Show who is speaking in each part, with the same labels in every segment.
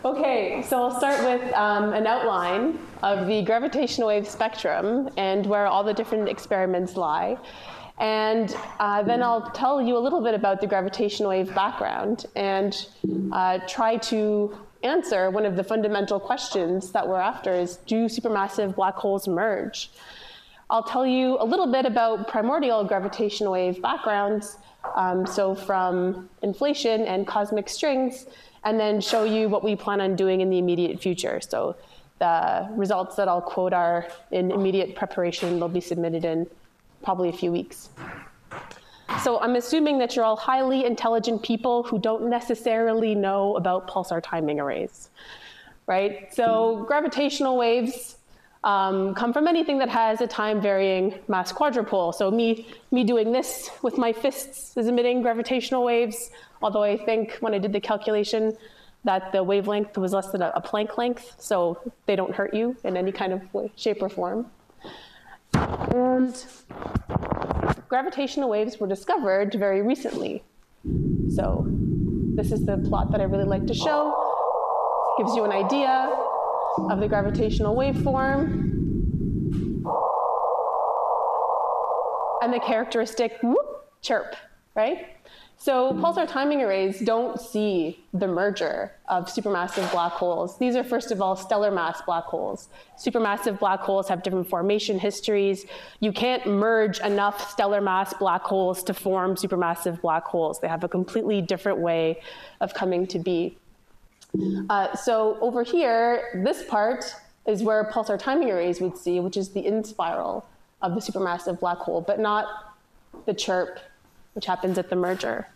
Speaker 1: Okay, so I'll start with an outline of the gravitational wave spectrum and where all the different experiments lie. And then I'll tell you a little bit about the gravitational wave background and try to answer one of the fundamental questions that we're after is, do supermassive black holes merge? I'll tell you a little bit about primordial gravitational wave backgrounds, so from inflation and cosmic strings, and then show you what we plan on doing in the immediate future. So the results that I'll quote are in immediate preparation. They'll be submitted in probably a few weeks. So I'm assuming that you're all highly intelligent people who don't necessarily know about pulsar timing arrays, right? So gravitational waves come from anything that has a time-varying mass quadrupole. So me doing this with my fists is emitting gravitational waves, although I think when I did the calculation that the wavelength was less than a Planck length, so they don't hurt you in any kind of way, shape or form. And gravitational waves were discovered very recently. So this is the plot that I really like to show. Gives you an idea of the gravitational waveform and the characteristic whoop, chirp, right? So pulsar timing arrays don't see the merger of supermassive black holes. These are, first of all, stellar mass black holes. Supermassive black holes have different formation histories. You can't merge enough stellar mass black holes to form supermassive black holes. They have a completely different way of coming to be. So over here, this part is where pulsar timing arrays would see, which is the in-spiral of the supermassive black hole, but not the chirp, which happens at the merger.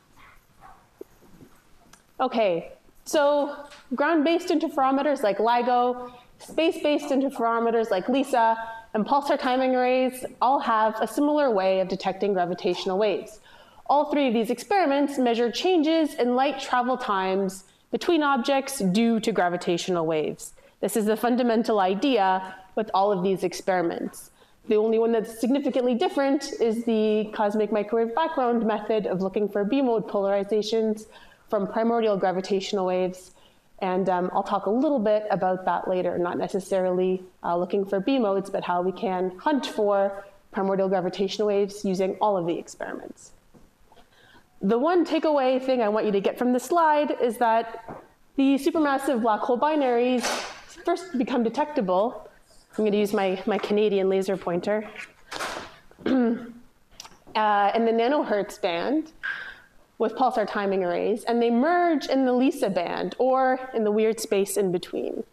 Speaker 1: Okay, so ground-based interferometers like LIGO, space-based interferometers like LISA, and pulsar timing arrays all have a similar way of detecting gravitational waves. All three of these experiments measure changes in light travel times between objects due to gravitational waves. This is the fundamental idea with all of these experiments. The only one that's significantly different is the cosmic microwave background method of looking for B-mode polarizations from primordial gravitational waves. And I'll talk a little bit about that later, not necessarily looking for B-modes, but how we can hunt for primordial gravitational waves using all of the experiments. The one takeaway thing I want you to get from this slide is that the supermassive black hole binaries first become detectable. I'm going to use my Canadian laser pointer. In the nanohertz band with pulsar timing arrays, and they merge in the LISA band, or in the weird space in between.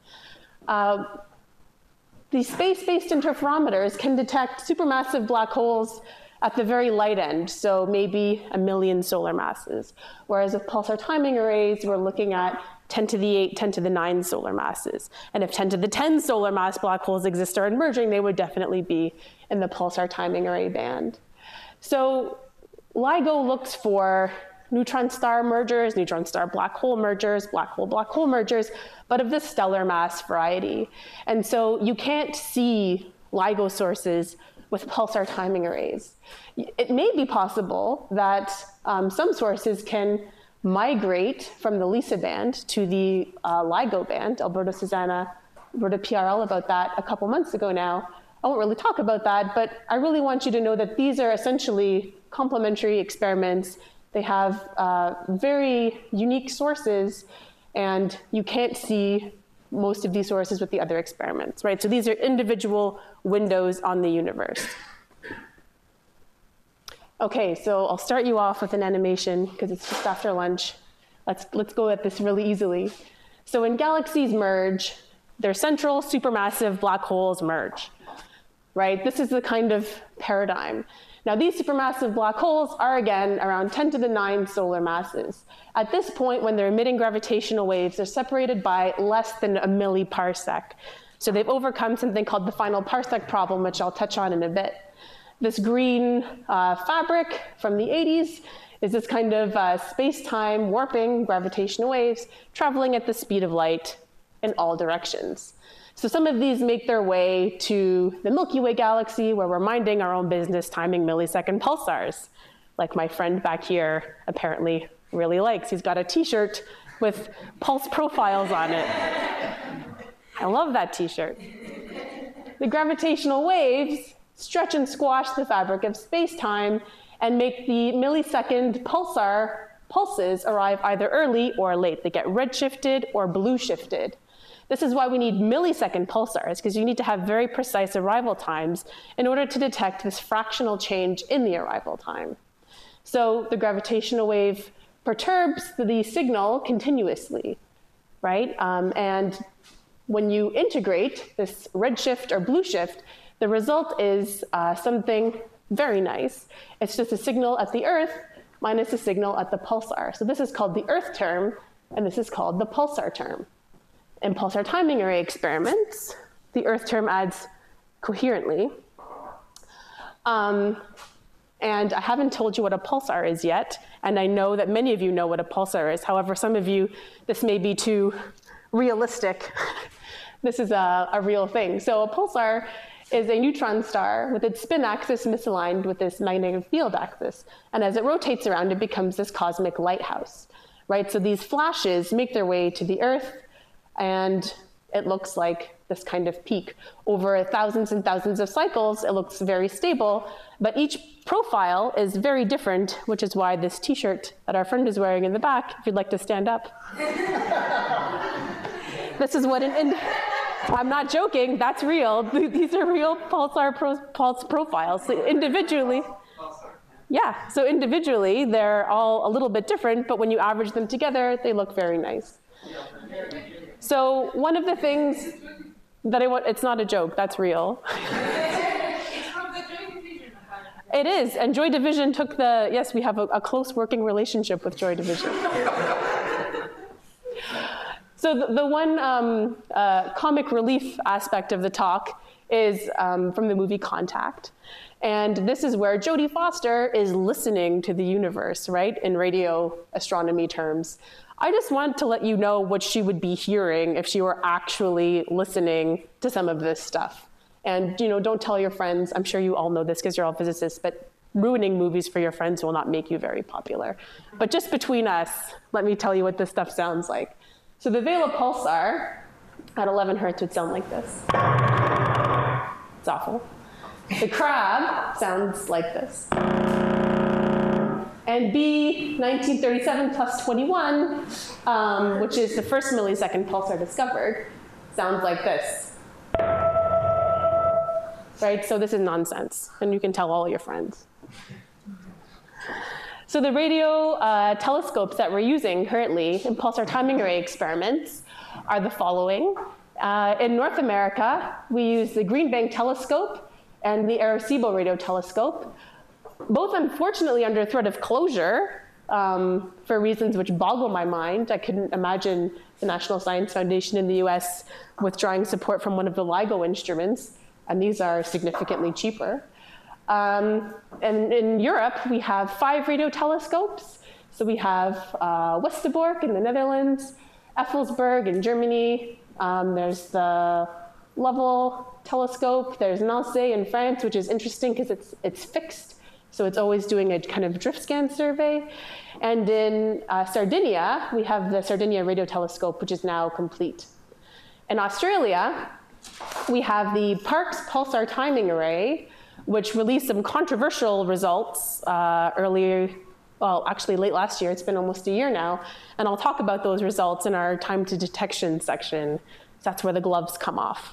Speaker 1: These space-based interferometers can detect supermassive black holes at the very light end, so maybe 1 million solar masses. Whereas with pulsar timing arrays, we're looking at 10 to the 8, 10 to the 9 solar masses. And if 10 to the 10 solar mass black holes exist or are emerging, they would definitely be in the pulsar timing array band. So LIGO looks for neutron star mergers, neutron star black hole mergers, black hole mergers, but of the stellar mass variety. And so you can't see LIGO sources with pulsar timing arrays. It may be possible that some sources can migrate from the LISA band to the LIGO band. Alberto Susanna wrote a PRL about that a couple months ago now. I won't really talk about that, but I really want you to know that these are essentially complementary experiments. They have very unique sources, and you can't see most of these sources with the other experiments, right? So these are individual windows on the universe. Okay, so I'll start you off with an animation because it's just after lunch. Let's go at this really easily. So when galaxies merge, their central supermassive black holes merge, right? This is the kind of paradigm. Now, these supermassive black holes are, again, around 10 to the 9 solar masses. At this point, when they're emitting gravitational waves, they're separated by less than a milliparsec. So they've overcome something called the final parsec problem, which I'll touch on in a bit. This green fabric from the 80s is this kind of space-time warping gravitational waves traveling at the speed of light in all directions. So some of these make their way to the Milky Way galaxy, where we're minding our own business timing millisecond pulsars, like my friend back here apparently really likes. He's got a t-shirt with pulse profiles on it. I love that t-shirt. The gravitational waves stretch and squash the fabric of space-time and make the millisecond pulsar pulses arrive either early or late. They get redshifted or blue shifted. This is why we need millisecond pulsars, because you need to have very precise arrival times in order to detect this fractional change in the arrival time. So the gravitational wave perturbs the signal continuously, right? And when you integrate this redshift or blue shift, the result is something very nice. It's just a signal at the Earth minus a signal at the pulsar. So this is called the Earth term, and this is called the pulsar term. In pulsar timing array experiments, the Earth term adds coherently. And I haven't told you what a pulsar is yet, and I know that many of you know what a pulsar is. However, some of you, this may be too realistic. This is a real thing. So a pulsar is a neutron star with its spin axis misaligned with this magnetic field axis. And as it rotates around, it becomes this cosmic lighthouse, right? So these flashes make their way to the Earth, and it looks like this kind of peak. Over thousands and thousands of cycles, it looks very stable, but each profile is very different, which is why this t-shirt that our friend is wearing in the back, if you'd like to stand up. This is what I'm not joking, that's real. These are real pulsar pulse profiles. So individually, yeah, so individually, they're all a little bit different, but when you average them together, they look very nice. So one of the things that it's not a joke, that's real. It is, and Joy Division took yes, we have a close working relationship with Joy Division. So the one comic relief aspect of the talk is from the movie Contact. And this is where Jodie Foster is listening to the universe, right, in radio astronomy terms. I just want to let you know what she would be hearing if she were actually listening to some of this stuff. And don't tell your friends. I'm sure you all know this because you're all physicists, but ruining movies for your friends will not make you very popular. But just between us, let me tell you what this stuff sounds like. So the Vela pulsar at 11 hertz would sound like this. It's awful. The crab sounds like this. And B 1937 plus 21, which is the first millisecond pulsar discovered, sounds like this. Right, so this is nonsense, and you can tell all your friends. So the radio telescopes that we're using currently in pulsar timing array experiments are the following. In North America, we use the Green Bank telescope and the Arecibo radio telescope, both unfortunately under threat of closure for reasons which boggle my mind. I couldn't imagine the National Science Foundation in the US withdrawing support from one of the LIGO instruments, and these are significantly cheaper. And in Europe, we have 5 radio telescopes. So we have Westerbork in the Netherlands, Effelsberg in Germany. There's the Lovell telescope. There's Nancy in France, which is interesting because it's fixed. So it's always doing a kind of drift scan survey. And in Sardinia, we have the Sardinia radio telescope, which is now complete. In Australia, we have the Parkes Pulsar Timing Array, which released some controversial results earlier, well, actually late last year. It's been almost a year now. And I'll talk about those results in our time to detection section. That's where the gloves come off.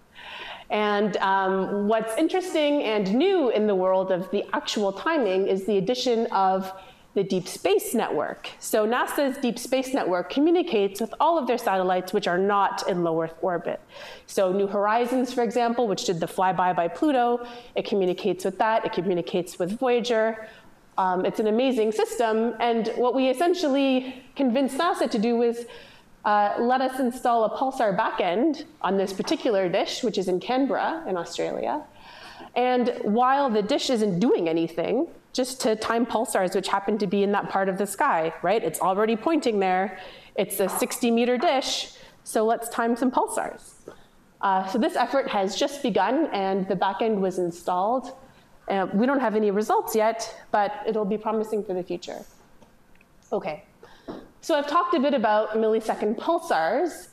Speaker 1: And what's interesting and new in the world of the actual timing is the addition of the Deep Space Network. So NASA's Deep Space Network communicates with all of their satellites which are not in low Earth orbit. So New Horizons, for example, which did the flyby by Pluto, it communicates with that. It communicates with Voyager. It's an amazing system. And what we essentially convinced NASA to do was let us install a pulsar backend on this particular dish, which is in Canberra in Australia. And while the dish isn't doing anything, just to time pulsars which happen to be in that part of the sky, right? It's already pointing there. It's a 60-meter dish, so let's time some pulsars. So this effort has just begun, and the backend was installed. We don't have any results yet, but it'll be promising for the future. Okay, so I've talked a bit about millisecond pulsars.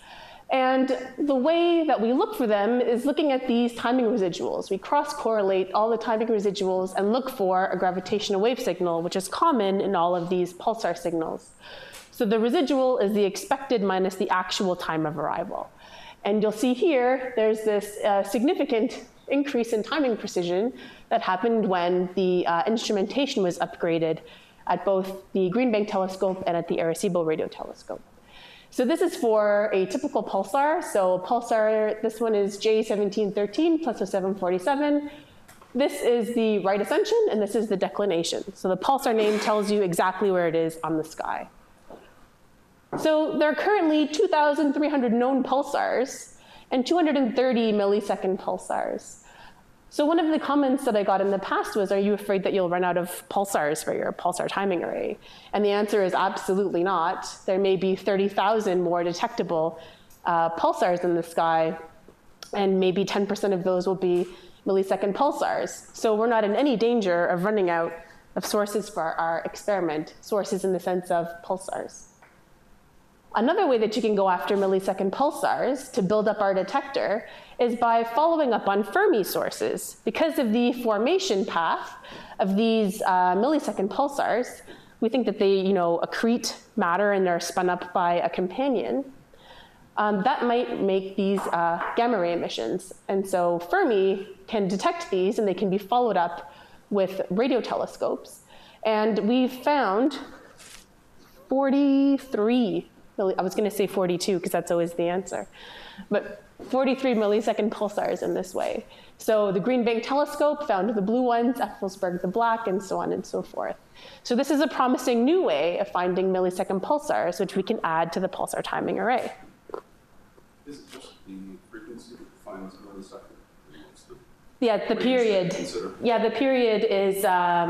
Speaker 1: And the way that we look for them is looking at these timing residuals. We cross-correlate all the timing residuals and look for a gravitational wave signal, which is common in all of these pulsar signals. So the residual is the expected minus the actual time of arrival. And you'll see here, there's this significant increase in timing precision that happened when the instrumentation was upgraded at both the Green Bank telescope and at the Arecibo radio telescope. So this is for a typical pulsar. So pulsar, this one is J1713 plus 0747. This is the right ascension, and this is the declination. So the pulsar name tells you exactly where it is on the sky. So there are currently 2,300 known pulsars and 230 millisecond pulsars. So one of the comments that I got in the past was, are you afraid that you'll run out of pulsars for your pulsar timing array? And the answer is absolutely not. There may be 30,000 more detectable pulsars in the sky, and maybe 10% of those will be millisecond pulsars. So we're not in any danger of running out of sources for our experiment, sources in the sense of pulsars. Another way that you can go after millisecond pulsars to build up our detector is by following up on Fermi sources. Because of the formation path of these millisecond pulsars, we think that they accrete matter and they're spun up by a companion. That might make these gamma ray emissions. And so Fermi can detect these, and they can be followed up with radio telescopes. And we've found 43, I was going to say 42 because that's always the answer, but 43 millisecond pulsars in this way. So the Green Bank telescope found the blue ones, Effelsberg the black, and so on and so forth. So this is a promising new way of finding millisecond pulsars, which we can add to the pulsar timing array.
Speaker 2: Is it just the frequency that defines millisecond?
Speaker 1: Yeah, the period. Yeah, the period is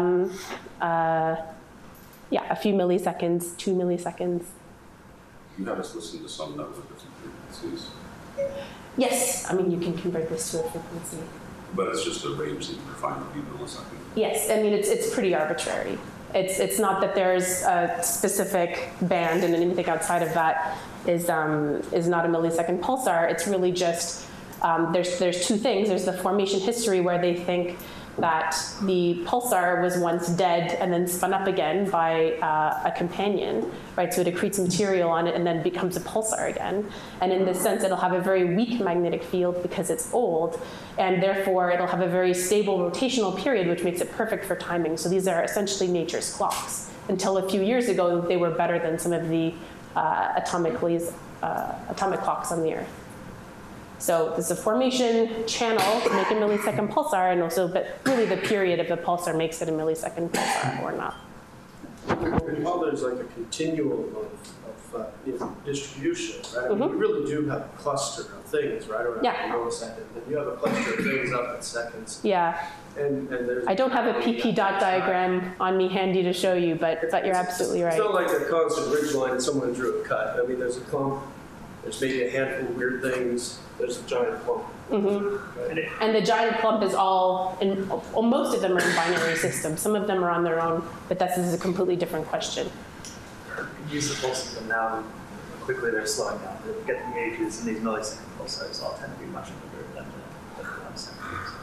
Speaker 1: a few milliseconds, 2 milliseconds.
Speaker 2: You had us listen to some that were different frequencies.
Speaker 1: Yes, I mean, you can convert this to a frequency.
Speaker 2: But it's just a range that you define to be millisecond.
Speaker 1: Yes, I mean, it's pretty arbitrary. It's not that there's a specific band, and anything outside of that is not a millisecond pulsar. It's really just, there's two things. There's the formation history where they think that the pulsar was once dead and then spun up again by a companion, right? So it accretes material on it and then becomes a pulsar again. And in this sense, it'll have a very weak magnetic field because it's old, and therefore it'll have a very stable rotational period, which makes it perfect for timing. So these are essentially nature's clocks. Until a few years ago, they were better than some of the atomic clocks on the Earth. So there's a formation channel to make a millisecond pulsar, and also, but really the period of the pulsar makes it a millisecond pulsar or not.
Speaker 3: And while there's like a continuum of distribution, right? I mean, you really do have a cluster of things, right, around a millisecond. And you have a cluster of things up at seconds.
Speaker 1: Yeah.
Speaker 3: And there's
Speaker 1: I don't have a PP dot diagram on me handy to show you, but you're absolutely right.
Speaker 3: It's not like a constant ridge line and someone drew a cut. I mean, there's a clump. There's maybe a handful of weird things. There's a giant clump.
Speaker 1: Mm-hmm. Right? And the giant clump is most of them are in binary systems. Some of them are on their own, but this is a completely different question.
Speaker 4: You use the pulse system now, quickly they're slowing down. They get the ages, and these millisecond pulsars all tend to be much bigger than the 1 second.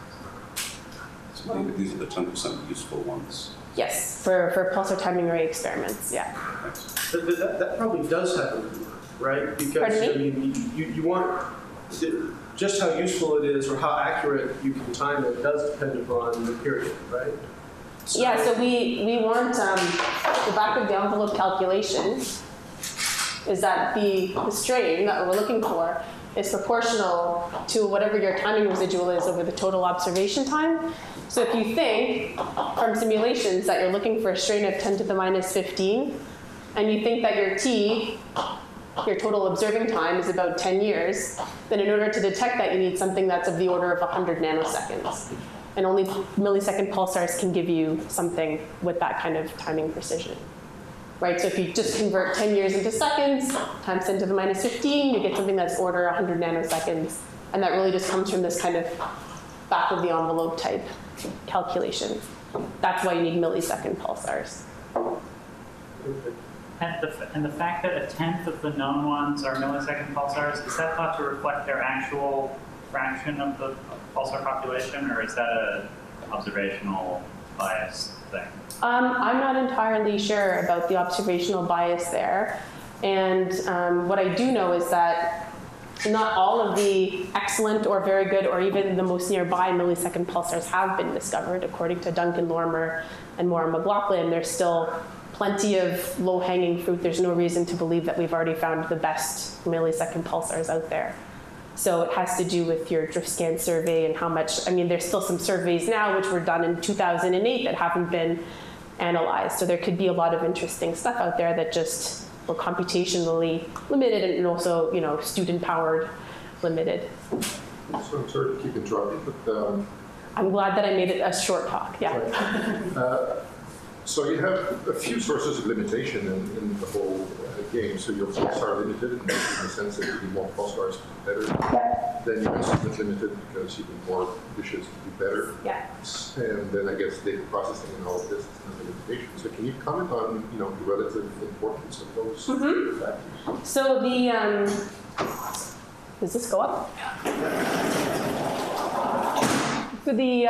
Speaker 2: So these are the 10% useful ones.
Speaker 1: Yes, for pulsar timing array experiments, yeah.
Speaker 3: But that probably does happen, right? Because I mean, you want just how useful it is or how accurate you can time it does depend upon the period, right? So,
Speaker 1: yeah, so we want the back of the envelope calculation is that the strain that we're looking for is proportional to whatever your timing residual is over the total observation time. So if you think from simulations that you're looking for a strain of 10 to the minus 15, and you think that your t, your total observing time, is about 10 years, then in order to detect that, you need something that's of the order of 100 nanoseconds. And only millisecond pulsars can give you something with that kind of timing precision. Right, so if you just convert 10 years into seconds, times 10 to the minus 15, you get something that's order 100 nanoseconds. And that really just comes from this kind of back of the envelope type calculation. That's why you need millisecond pulsars.
Speaker 5: And the fact that a tenth of the known ones are millisecond pulsars, is that thought to reflect their actual fraction of the pulsar population, or is that a observational bias thing?
Speaker 1: I'm not entirely sure about the observational bias there. And what I do know is that not all of the excellent or very good or even the most nearby millisecond pulsars have been discovered. According to Duncan Lorimer and Maura McLaughlin, there's still plenty of low-hanging fruit. There's no reason to believe that we've already found the best millisecond pulsars out there. So it has to do with your drift scan survey and how much, I mean, there's still some surveys now which were done in 2008 that haven't been analyzed. So there could be a lot of interesting stuff out there that just were computationally limited and also, you know, student-powered limited.
Speaker 6: So I'm sorry to keep interrupting, but
Speaker 1: I'm glad that I made it a short talk, yeah.
Speaker 6: Right. So you have a few sources of limitation in the whole game. So your pulsars are limited in the sense that you need more pulsars to do better.
Speaker 1: Yeah.
Speaker 6: Then your instrument limited because you need more dishes to do better.
Speaker 1: Yeah.
Speaker 6: And then I guess data processing and all of this is another limitation. So can you comment on, you know, the relative importance of those factors?
Speaker 1: So the, does this go up? So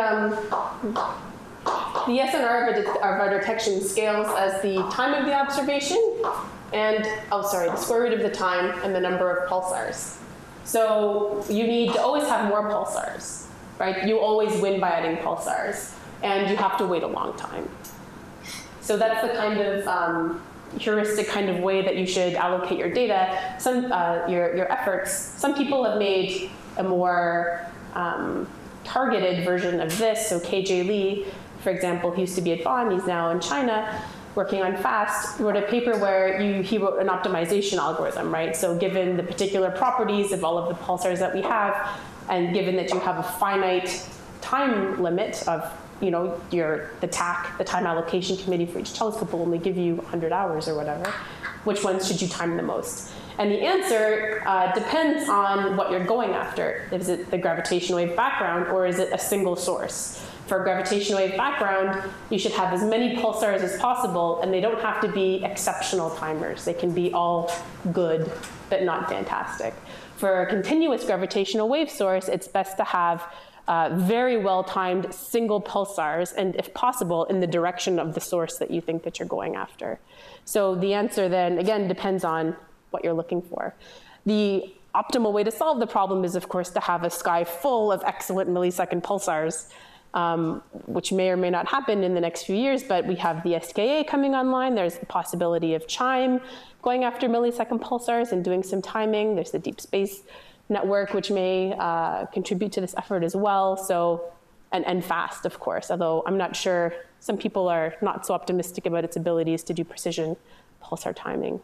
Speaker 1: the SNR of our detection scales as the time of the observation and, the square root of the time and the number of pulsars. So you need to always have more pulsars, right? You always win by adding pulsars, and you have to wait a long time. So that's the kind of heuristic kind of way that you should allocate your data, your efforts. Some people have made a more targeted version of this. So KJ Lee, for example, he used to be at Bonn, he's now in China, working on FAST, wrote a paper where he wrote an optimization algorithm, right? So given the particular properties of all of the pulsars that we have, and given that you have a finite time limit of, you know, the TAC, the time allocation committee for each telescope will only give you 100 hours or whatever, which ones should you time the most? And the answer depends on what you're going after. Is it the gravitational wave background, or is it a single source? For a gravitational wave background, you should have as many pulsars as possible, and they don't have to be exceptional timers. They can be all good, but not fantastic. For a continuous gravitational wave source, it's best to have very well-timed single pulsars, and if possible, in the direction of the source that you think that you're going after. So the answer then, again, depends on what you're looking for. The optimal way to solve the problem is, of course, to have a sky full of excellent millisecond pulsars, which may or may not happen in the next few years, but we have the SKA coming online. There's the possibility of CHIME going after millisecond pulsars and doing some timing. There's the Deep Space Network, which may contribute to this effort as well. So, and FAST, of course, although I'm not sure, some people are not so optimistic about its abilities to do precision pulsar timing.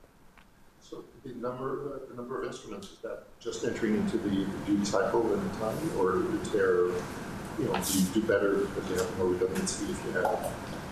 Speaker 6: So the number of instruments, is that just entering into the duty cycle and the time, or is there, you know, do you do better because you have more redundancy if you have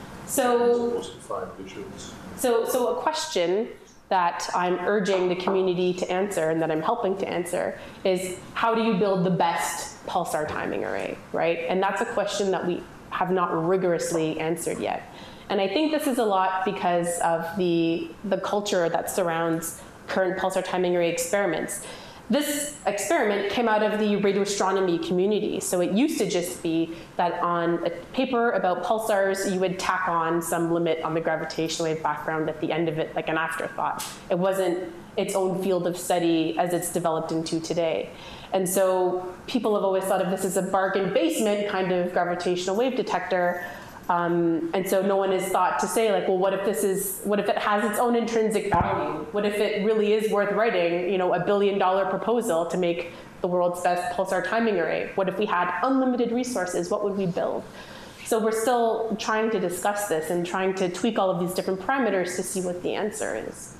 Speaker 1: so
Speaker 6: 5 visions?
Speaker 1: So a question that I'm urging the community to answer and that I'm helping to answer is, how do you build the best pulsar timing array, right? And that's a question that we have not rigorously answered yet. And I think this is a lot because of the culture that surrounds current pulsar timing array experiments. This experiment came out of the radio astronomy community. So it used to just be that on a paper about pulsars, you would tack on some limit on the gravitational wave background at the end of it, like an afterthought. It wasn't its own field of study as it's developed into today. And so people have always thought of this as a bargain basement kind of gravitational wave detector. And so no one has thought to say, like, well, what if it has its own intrinsic value? What if it really is worth writing, you know, $1 billion proposal to make the world's best pulsar timing array? What if we had unlimited resources? What would we build? So we're still trying to discuss this and trying to tweak all of these different parameters to see what the answer is.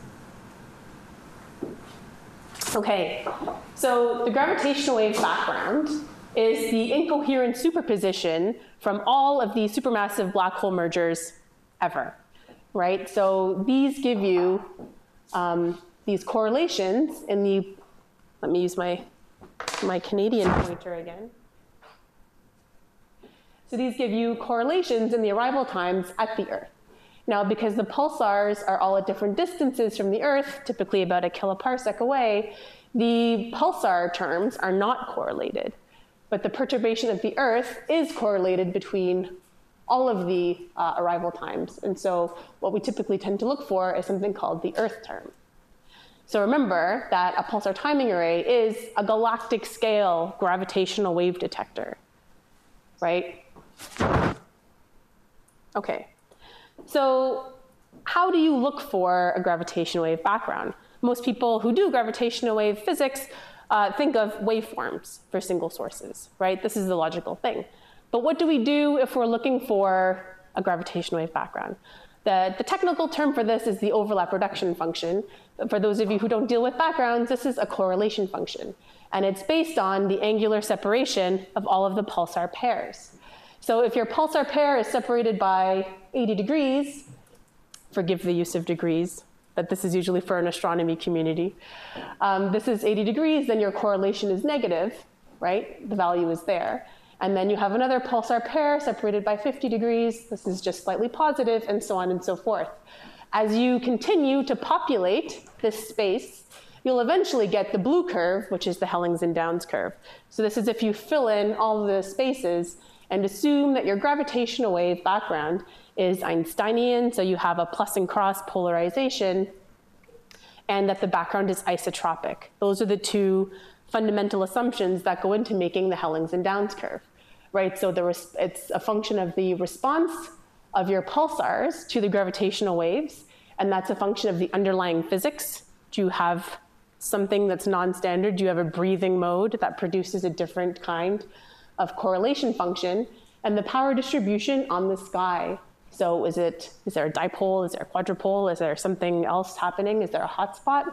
Speaker 1: Okay, so the gravitational wave background is the incoherent superposition from all of the supermassive black hole mergers ever, right? So these give you these correlations in the, let me use my Canadian pointer again. So these give you correlations in the arrival times at the Earth. Now, because the pulsars are all at different distances from the Earth, typically about a kiloparsec away, the pulsar terms are not correlated. But the perturbation of the Earth is correlated between all of the arrival times. And so what we typically tend to look for is something called the Earth term. So remember that a pulsar timing array is a galactic scale gravitational wave detector, right? Okay, so how do you look for a gravitational wave background? Most people who do gravitational wave physics think of waveforms for single sources, right? This is the logical thing. But what do we do if we're looking for a gravitational wave background? The technical term for this is the overlap reduction function. But for those of you who don't deal with backgrounds, this is a correlation function. And it's based on the angular separation of all of the pulsar pairs. So if your pulsar pair is separated by 80 degrees, forgive the use of degrees, but this is usually for an astronomy community. This is 80 degrees, then your correlation is negative, right? The value is there. And then you have another pulsar pair separated by 50 degrees. This is just slightly positive, and so on and so forth. As you continue to populate this space, you'll eventually get the blue curve, which is the Hellings and Downs curve. So this is if you fill in all the spaces and assume that your gravitational wave background is Einsteinian, so you have a plus and cross polarization, and that the background is isotropic. Those are the two fundamental assumptions that go into making the Hellings and Downs curve, right? So it's a function of the response of your pulsars to the gravitational waves, and that's a function of the underlying physics. Do you have something that's non-standard? Do you have a breathing mode that produces a different kind of correlation function? And the power distribution on the sky. So is there a dipole? Is there a quadrupole? Is there something else happening? Is there a hotspot?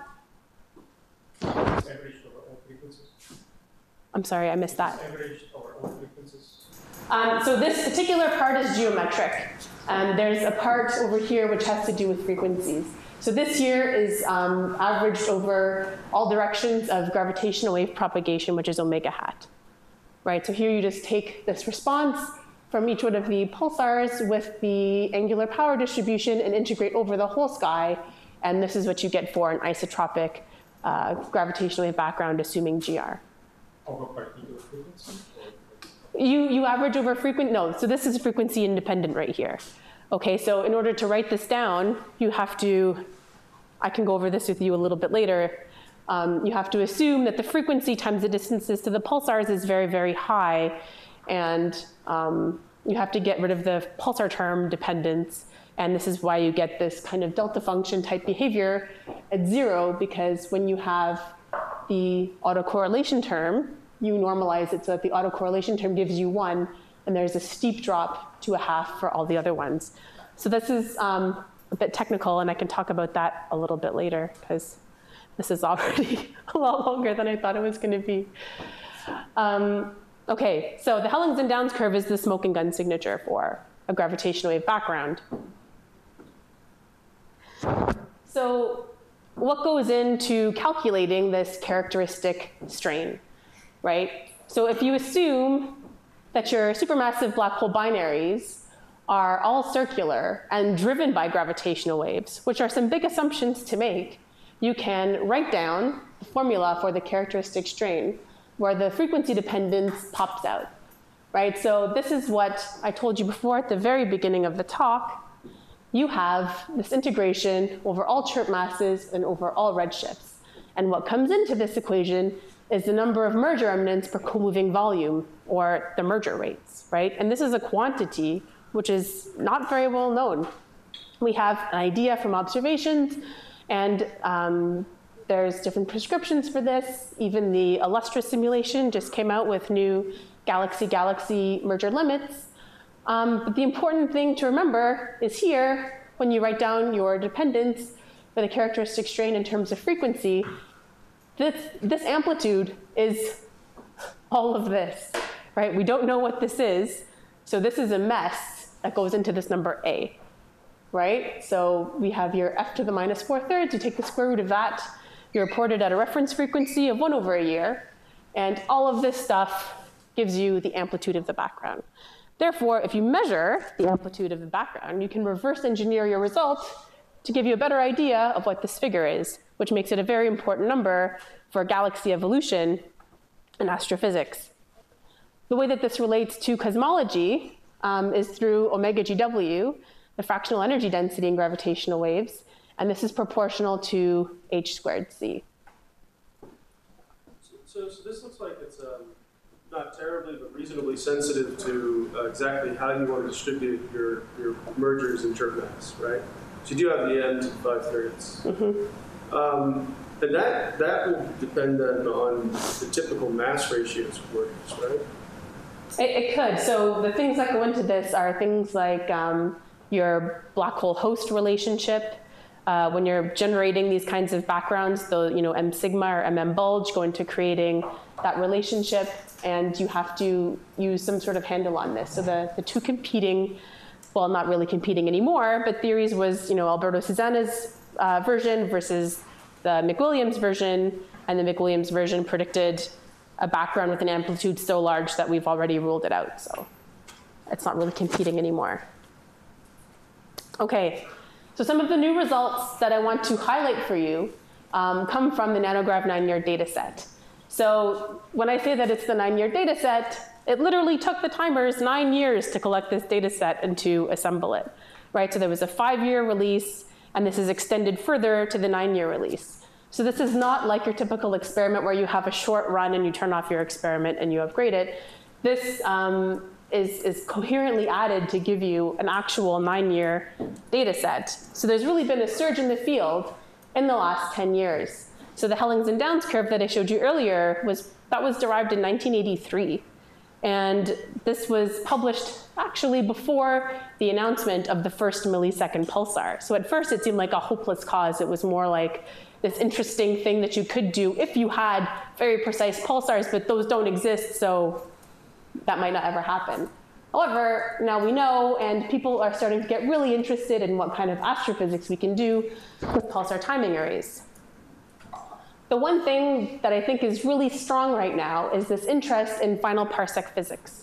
Speaker 7: Averaged over all frequencies?
Speaker 1: I'm sorry, I missed that.
Speaker 7: Averaged over all frequencies?
Speaker 1: So this particular part is geometric. There's a part over here which has to do with frequencies. So this here is averaged over all directions of gravitational wave propagation, which is omega hat. Right, so here you just take this response from each one of the pulsars with the angular power distribution and integrate over the whole sky. And this is what you get for an isotropic gravitational wave background, assuming GR.
Speaker 7: Over particular frequency?
Speaker 1: You average over no, so this is frequency independent right here. Okay, so in order to write this down, you have to, I can go over this with you a little bit later. You have to assume that the frequency times the distances to the pulsars is very, very high. And you have to get rid of the pulsar term dependence. And this is why you get this kind of delta function type behavior at 0, because when you have the autocorrelation term, you normalize it so that the autocorrelation term gives you 1, and there's a steep drop to a half for all the other ones. So this is a bit technical, and I can talk about that a little bit later, because this is already a lot longer than I thought it was going to be. Okay, so the Hellings and Downs curve is the smoking gun signature for a gravitational wave background. So what goes into calculating this characteristic strain, right? So if you assume that your supermassive black hole binaries are all circular and driven by gravitational waves, which are some big assumptions to make, you can write down the formula for the characteristic strain where the frequency dependence pops out, right? So this is what I told you before at the very beginning of the talk. You have this integration over all chirp masses and over all redshifts. And what comes into this equation is the number of merger remnants per co-moving volume, or the merger rates, right? And this is a quantity which is not very well known. We have an idea from observations, and there's different prescriptions for this. Even the Illustra simulation just came out with new galaxy-galaxy merger limits. But the important thing to remember is here, when you write down your dependence for the characteristic strain in terms of frequency, this amplitude is all of this, right? We don't know what this is, so this is a mess that goes into this number A, right? So we have your f to the minus 4/3, you take the square root of that, you report it at a reference frequency of 1 over a year, and all of this stuff gives you the amplitude of the background. Therefore, if you measure the amplitude of the background, you can reverse engineer your result to give you a better idea of what this figure is, which makes it a very important number for galaxy evolution in astrophysics. The way that this relates to cosmology is through omega GW, the fractional energy density in gravitational waves, and this is proportional to h squared c.
Speaker 3: So this looks like it's not terribly, but reasonably sensitive to exactly how you want to distribute your mergers and jerk mass, right? So you do have the n to 5/3. And that will depend then on the typical mass ratios of mergers, right?
Speaker 1: It could. So the things that go into this are things like your black hole host relationship. When you're generating these kinds of backgrounds, the M sigma or MM bulge go into creating that relationship, and you have to use some sort of handle on this. So the two competing, well, not really competing anymore, but theories was Alberto Susana's version versus the McWilliams version, and the McWilliams version predicted a background with an amplitude so large that we've already ruled it out. So it's not really competing anymore. Okay. So some of the new results that I want to highlight for you come from the NanoGrav 9-year data set. So when I say that it's the 9-year data set, it literally took the timers 9 years to collect this data set and to assemble it, right? So there was a 5-year release, and this is extended further to the 9-year release. So this is not like your typical experiment where you have a short run and you turn off your experiment and you upgrade it. This is coherently added to give you an actual 9-year data set. So there's really been a surge in the field in the last 10 years. So the Hellings and Downs curve that I showed you earlier was derived in 1983. And this was published actually before the announcement of the first millisecond pulsar. So at first it seemed like a hopeless cause. It was more like this interesting thing that you could do if you had very precise pulsars, but those don't exist, so that might not ever happen. However, now we know, and people are starting to get really interested in what kind of astrophysics we can do with pulsar timing arrays. The one thing that I think is really strong right now is this interest in final parsec physics.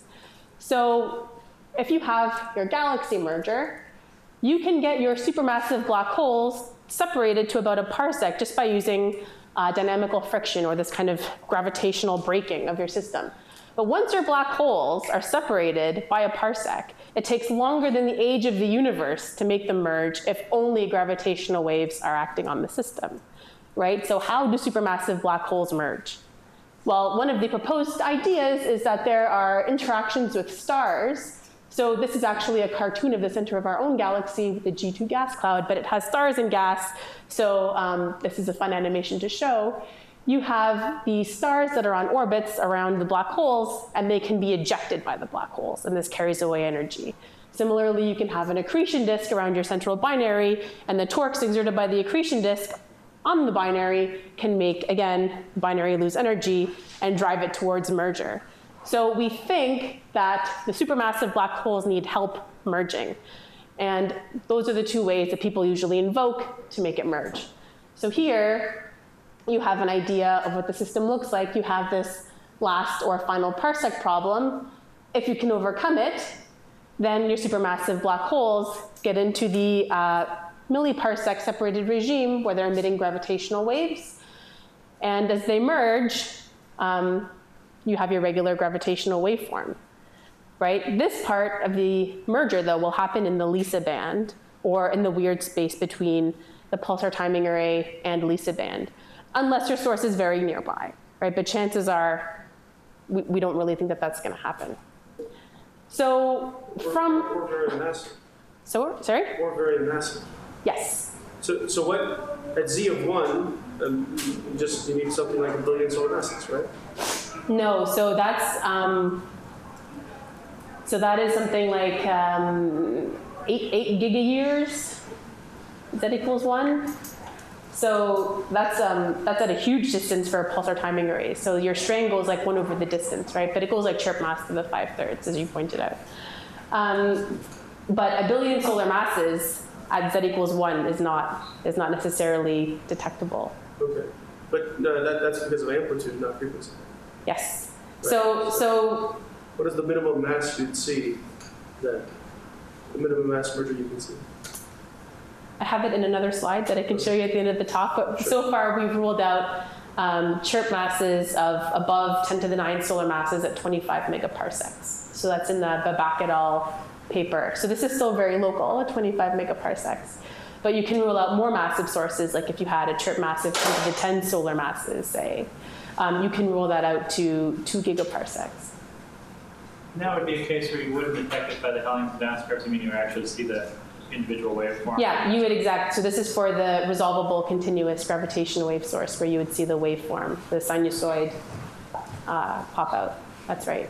Speaker 1: So if you have your galaxy merger, you can get your supermassive black holes separated to about a parsec just by using dynamical friction, or this kind of gravitational braking of your system. But once your black holes are separated by a parsec, it takes longer than the age of the universe to make them merge if only gravitational waves are acting on the system, right? So how do supermassive black holes merge? Well, one of the proposed ideas is that there are interactions with stars. So this is actually a cartoon of the center of our own galaxy with the G2 gas cloud, but it has stars and gas. So this is a fun animation to show. You have the stars that are on orbits around the black holes, and they can be ejected by the black holes, and this carries away energy. Similarly, you can have an accretion disk around your central binary, and the torques exerted by the accretion disk on the binary can make, again, the binary lose energy and drive it towards merger. So we think that the supermassive black holes need help merging. And those are the two ways that people usually invoke to make it merge. So here, you have an idea of what the system looks like. You have this last or final parsec problem. If you can overcome it, then your supermassive black holes get into the milliparsec separated regime where they're emitting gravitational waves. And as they merge, you have your regular gravitational waveform, right? This part of the merger, though, will happen in the LISA band, or in the weird space between the pulsar timing array and LISA band, unless your source is very nearby, right? But chances are, we don't really think that that's going to happen. So from...
Speaker 3: Or very massive.
Speaker 1: So, sorry?
Speaker 3: Or very massive.
Speaker 1: Yes.
Speaker 3: So what, at Z of 1, you need something like 1 billion solar masses, right?
Speaker 1: No, so that's, so that is something like 8 gigayears. Is that equals 1? So that's at a huge distance for a pulsar timing array. So your strain goes like 1 over the distance, right? But it goes like chirp mass to the 5/3, as you pointed out. But 1 billion solar masses at z equals 1 is not necessarily detectable.
Speaker 3: Okay, but that's because of amplitude, not frequency.
Speaker 1: Yes.
Speaker 3: Right.
Speaker 1: So
Speaker 3: what is the minimum mass you'd see the minimum mass merger you can see?
Speaker 1: I have it in another slide that I can show you at the end of the talk, but so far we've ruled out chirp masses of above 10 to the 9 solar masses at 25 megaparsecs. So that's in the Babak et al. Paper. So this is still very local at 25 megaparsecs. But you can rule out more massive sources, like if you had a chirp mass of 10 to the 10 solar masses, say, you can rule that out to 2 gigaparsecs.
Speaker 5: And that would be a case where you wouldn't be affected by the Hellington downscripts. I mean, you would actually see the individual waveform.
Speaker 1: Yeah, you would so this is for the resolvable continuous gravitational wave source where you would see the waveform, the sinusoid pop out. That's right.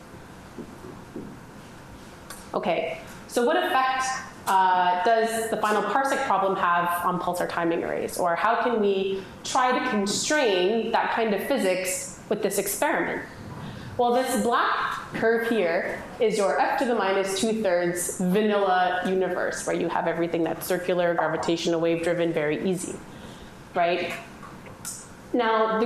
Speaker 1: Okay, so what effect does the final parsec problem have on pulsar timing arrays? Or how can we try to constrain that kind of physics with this experiment? Well, this black curve here is your f to the minus 2/3 vanilla universe, where you have everything that's circular, gravitational wave driven, very easy, right? Now, the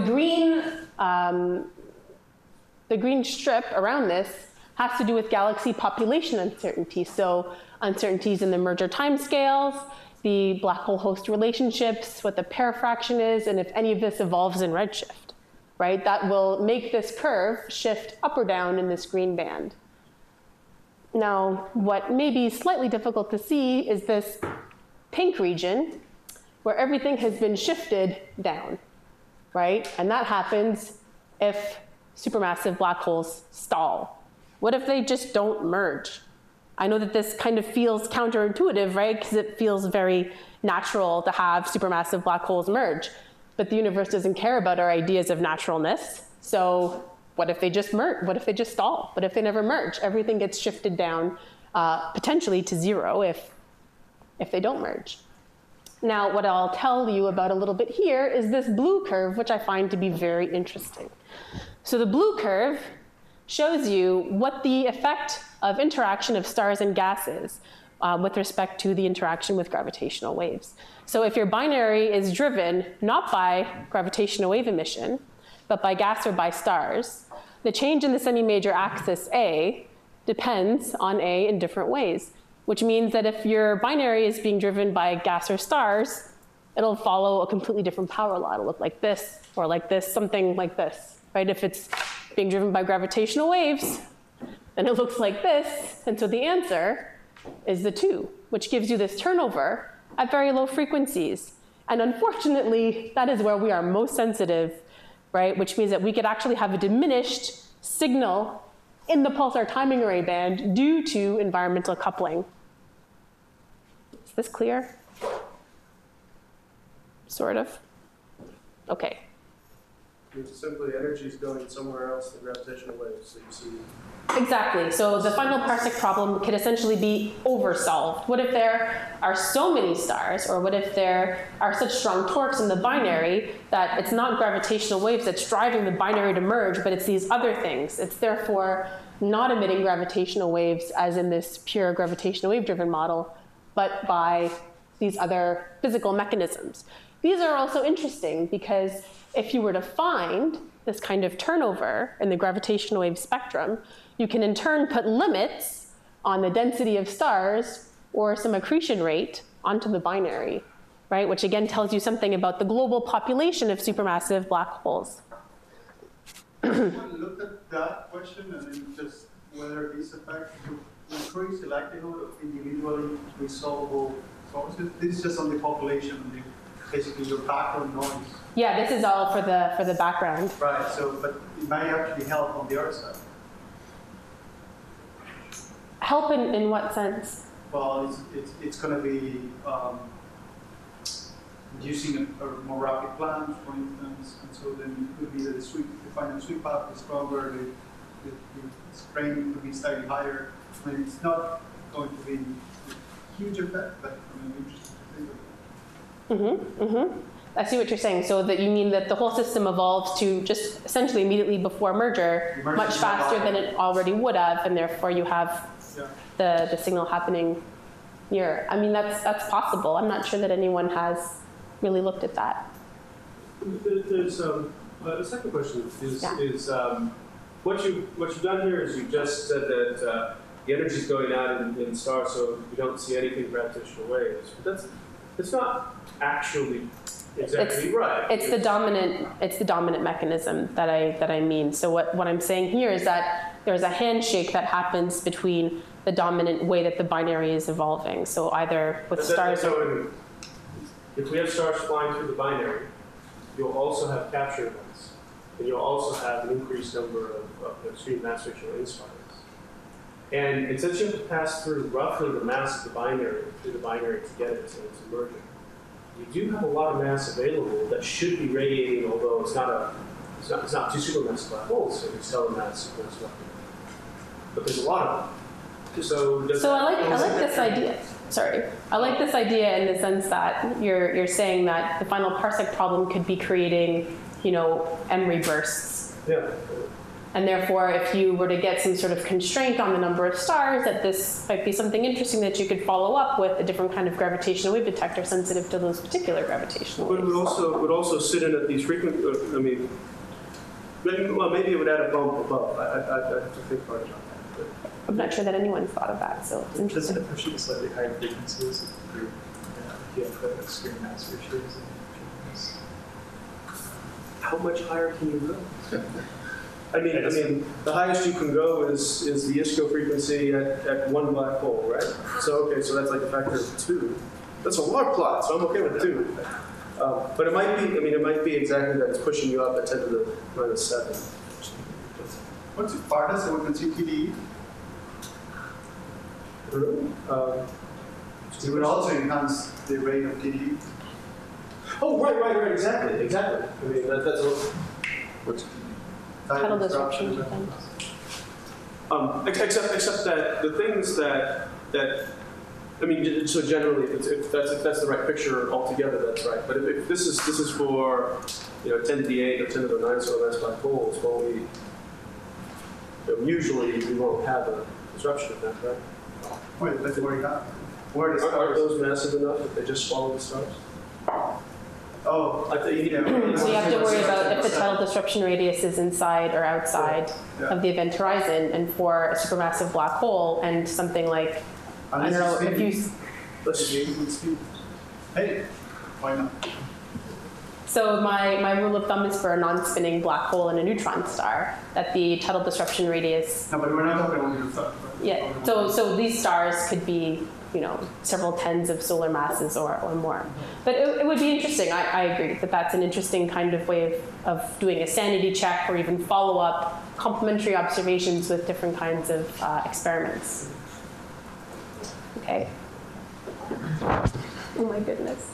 Speaker 1: green strip around this has to do with galaxy population uncertainty. So uncertainties in the merger timescales, the black hole host relationships, what the pair fraction is, and if any of this evolves in redshift. Right? That will make this curve shift up or down in this green band. Now, what may be slightly difficult to see is this pink region where everything has been shifted down, right? And that happens if supermassive black holes stall. What if they just don't merge? I know that this kind of feels counterintuitive, right? Because it feels very natural to have supermassive black holes merge. But the universe doesn't care about our ideas of naturalness. So what if they just merge? What if they just stall? What if they never merge? Everything gets shifted down potentially to 0 if they don't merge. Now, what I'll tell you about a little bit here is this blue curve, which I find to be very interesting. So the blue curve shows you what the effect of interaction of stars and gases with respect to the interaction with gravitational waves. So if your binary is driven not by gravitational wave emission, but by gas or by stars, the change in the semi-major axis A depends on A in different ways, which means that if your binary is being driven by gas or stars, it'll follow a completely different power law. It'll look like this, or like this, something like this, right? If it's being driven by gravitational waves, then it looks like this, and so the answer is the 2, which gives you this turnover at very low frequencies. And unfortunately, that is where we are most sensitive, right? Which means that we could actually have a diminished signal in the pulsar timing array band due to environmental coupling. Is this clear? Sort of? Okay.
Speaker 3: It's simply energy is going somewhere else than gravitational waves, so you see.
Speaker 1: Exactly. So the final parsec problem could essentially be oversolved. What if there are so many stars, or what if there are such strong torques in the binary that it's not gravitational waves that's driving the binary to merge, but it's these other things. It's therefore not emitting gravitational waves as in this pure gravitational wave-driven model, but by these other physical mechanisms. These are also interesting because if you were to find this kind of turnover in the gravitational wave spectrum, you can in turn put limits on the density of stars or some accretion rate onto the binary, right? Which again tells you something about the global population of supermassive black holes.
Speaker 8: Look at that question and then just whether these effects would increase the likelihood of individually resolvable sources. This is just on the population, and basically your background noise.
Speaker 1: Yeah, this is all for the background.
Speaker 8: Right. So, but it might actually help on the other side.
Speaker 1: Help in what sense?
Speaker 8: Well, it's going to be using a more rapid plan, for instance, and so then it could be that the final sweep path is stronger, the strain could be slightly higher. I mean, it's not going to be a huge effect, but I mean, interesting to think about.
Speaker 1: I see what you're saying. So that you mean that the whole system evolves to just essentially immediately before merger, much faster than it already would have, and therefore you have the signal happening here. I mean, that's possible. I'm not sure that anyone has really looked at that.
Speaker 2: There's the second question is what you've done here is you just said that
Speaker 3: the energy is going out in stars, so we don't see anything gravitational waves. But it's not actually exactly right.
Speaker 1: It's the dominant mechanism that I mean. So what I'm saying here is that there's a handshake that happens between the dominant way that the binary is evolving. So either with stars.
Speaker 3: So if we have stars flying through the binary, you'll also have capture events, and you'll also have an increased number of extreme mass frictional inspires. And since you have to pass through roughly the mass of the binary through the binary to get it to its emerging, you do have a lot of mass available that should be radiating, although it's not two supermassive black holes, so it's stellar mass supermassive. But there's a lot of them. So
Speaker 1: I like this idea. Sorry, I like this idea in the sense that you're saying that the final parsec problem could be creating, Emery bursts.
Speaker 3: Yeah.
Speaker 1: And therefore, if you were to get some sort of constraint on the number of stars, that this might be something interesting that you could follow up with a different kind of gravitational wave detector sensitive to those particular gravitational waves.
Speaker 3: But it would also sit in at these frequencies. Maybe it would add a bump above. I'd have to think hard about that.
Speaker 1: I'm not sure that anyone's thought of that, so it's interesting.
Speaker 4: Doesn't it push you to slightly higher frequencies if you have the extreme mass ratios?
Speaker 3: How much higher can you go? I mean, the highest you can go is the ISCO frequency at one black hole, right? So so that's like a factor of 2. That's a log plot, so I'm okay with 2. But it might be exactly that. It's pushing you up at 10 to the minus 7.
Speaker 8: What's it, farthest that we can see TDE? It would also enhance the rate of TDE.
Speaker 3: Oh, right, exactly. I mean, that's a
Speaker 6: What's
Speaker 1: Tidal disruption event.
Speaker 3: except that the things that so generally, if that's the right picture altogether, that's right. But if this is for 10 to the 8 or 10 to the 9 solar mass black holes, well, usually we won't have a disruption event, right?
Speaker 8: Wait, let's worry out. Where the
Speaker 3: Are
Speaker 8: stars?
Speaker 3: those massive enough if they just follow the stars?
Speaker 8: Oh,
Speaker 3: I think
Speaker 1: So you have to worry about if the tidal disruption radius is inside or outside of the event horizon, and for a supermassive black hole and something like, I don't know, if you...
Speaker 3: Let's see.
Speaker 8: Hey, why not?
Speaker 1: So my rule of thumb is for a non-spinning black hole and a neutron star, that the tidal disruption radius...
Speaker 8: No, but we're not talking about the stars, right?
Speaker 1: Yeah, so these stars could be, several tens of solar masses or more. But it would be interesting. I agree that that's an interesting kind of way of doing a sanity check or even follow-up complementary observations with different kinds of experiments. Okay. Oh my goodness.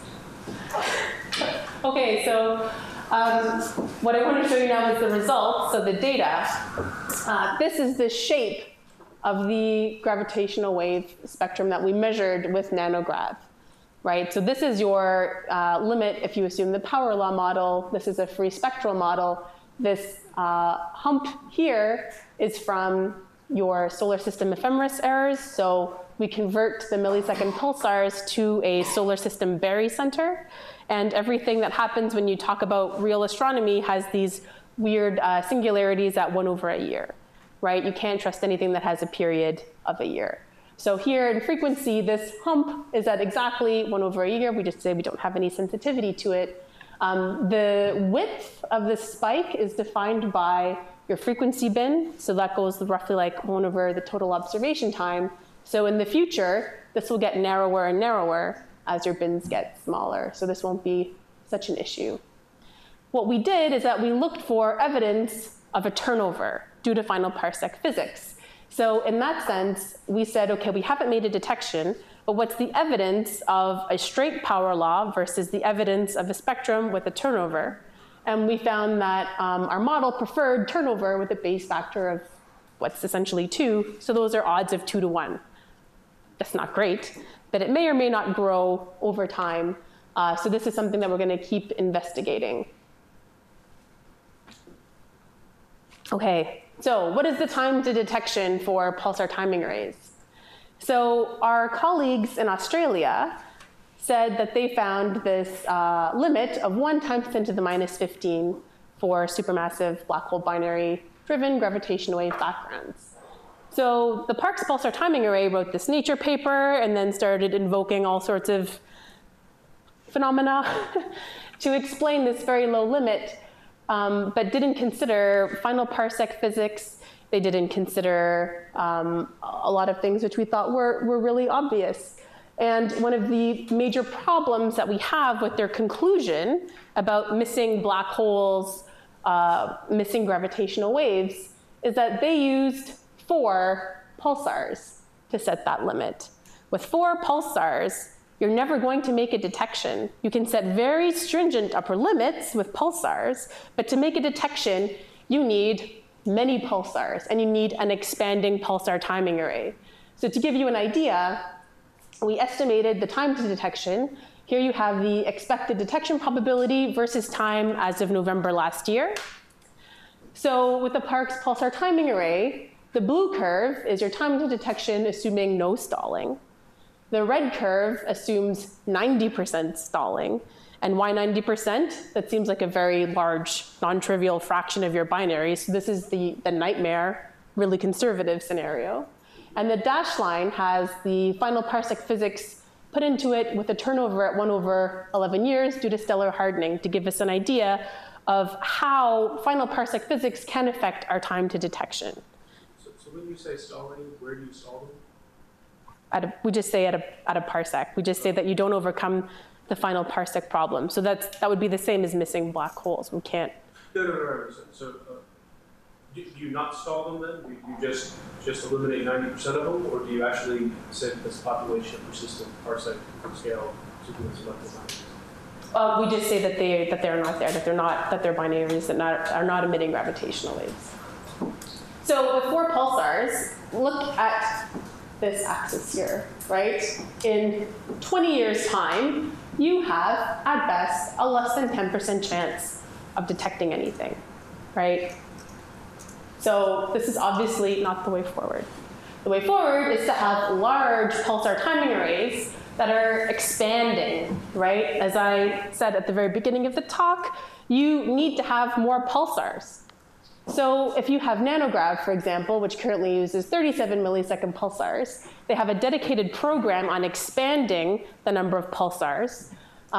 Speaker 1: Okay, so what I want to show you now is the results, so the data. This is the shape of the gravitational wave spectrum that we measured with nanograv, right? So this is your limit if you assume the power law model. This is a free spectral model. This hump here is from your solar system ephemeris errors. So we convert the millisecond pulsars to a solar system barycenter. And everything that happens when you talk about real astronomy has these weird singularities at 1 over a year, right? You can't trust anything that has a period of a year. So here in frequency, this hump is at exactly 1 over a year. We just say we don't have any sensitivity to it. The width of this spike is defined by your frequency bin. So that goes roughly like 1 over the total observation time. So in the future, this will get narrower and narrower as your bins get smaller. So this won't be such an issue. What we did is that we looked for evidence of a turnover due to final parsec physics. So in that sense, we said, okay, we haven't made a detection, but what's the evidence of a straight power law versus the evidence of a spectrum with a turnover? And we found that our model preferred turnover with a base factor of what's essentially 2. So those are odds of 2 to 1. That's not great, but it may or may not grow over time. So this is something that we're going to keep investigating. Okay, so what is the time to detection for pulsar timing arrays? So our colleagues in Australia said that they found this limit of 1 times 10 to the minus 15 for supermassive black hole binary driven gravitational wave backgrounds. So the Parkes Pulsar Timing Array wrote this Nature paper and then started invoking all sorts of phenomena to explain this very low limit, but didn't consider final parsec physics. They didn't consider a lot of things which we thought were really obvious. And one of the major problems that we have with their conclusion about missing black holes, missing gravitational waves, is that they used 4 pulsars to set that limit. With 4 pulsars, you're never going to make a detection. You can set very stringent upper limits with pulsars, but to make a detection, you need many pulsars, and you need an expanding pulsar timing array. So to give you an idea, we estimated the time to detection. Here you have the expected detection probability versus time as of November last year. So with the Parkes Pulsar Timing Array, the blue curve is your time to detection assuming no stalling. The red curve assumes 90% stalling. And why 90%? That seems like a very large, non-trivial fraction of your binary. So this is the nightmare, really conservative scenario. And the dashed line has the final parsec physics put into it with a turnover at 1/11 years due to stellar hardening to give us an idea of how final parsec physics can affect our time to detection.
Speaker 3: So when you say stalling, where do you stall them?
Speaker 1: We just say at a parsec. We just say that you don't overcome the final parsec problem. So that would be the same as missing black holes. We can't.
Speaker 3: No. So do you not stall them then? Do you just eliminate 90% of them, or do you actually set this population of persistent parsec scale sequence electron?
Speaker 1: We just say that they're not there, that they're binaries that are not emitting gravitational waves. So with 4 pulsars, look at this axis here, right? In 20 years' time, you have, at best, a less than 10% chance of detecting anything, right? So this is obviously not the way forward. The way forward is to have large pulsar timing arrays that are expanding, right? As I said at the very beginning of the talk, you need to have more pulsars. So if you have Nanograv, for example, which currently uses 37 millisecond pulsars, they have a dedicated program on expanding the number of pulsars.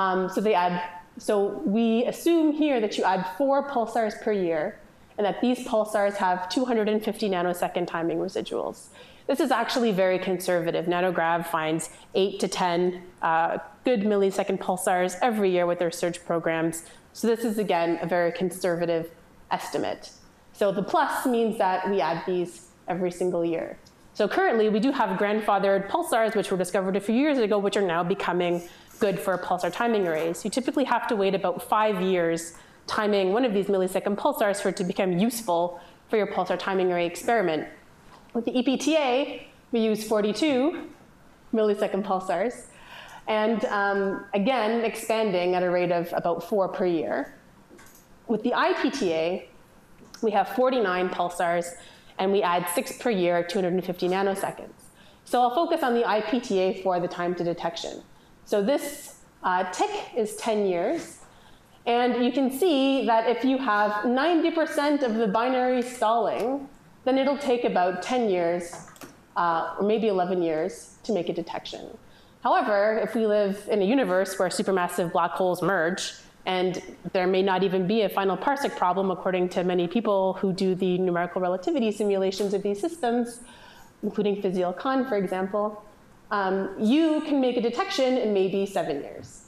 Speaker 1: So we assume here that you add 4 pulsars per year, and that these pulsars have 250 nanosecond timing residuals. This is actually very conservative. Nanograv finds 8 to 10 good millisecond pulsars every year with their search programs. So this is, again, a very conservative estimate. So the plus means that we add these every single year. So currently, we do have grandfathered pulsars, which were discovered a few years ago, which are now becoming good for pulsar timing arrays. You typically have to wait about 5 years timing one of these millisecond pulsars for it to become useful for your pulsar timing array experiment. With the EPTA, we use 42 millisecond pulsars, and again, expanding at a rate of about 4 per year. With the IPTA, we have 49 pulsars, and we add 6 per year, 250 nanoseconds. So I'll focus on the IPTA for the time to detection. So this tick is 10 years. And you can see that if you have 90% of the binary stalling, then it'll take about 10 years, or maybe 11 years, to make a detection. However, if we live in a universe where supermassive black holes merge, and there may not even be a final parsec problem, according to many people who do the numerical relativity simulations of these systems, including Physiel Khan, for example, you can make a detection in maybe 7 years.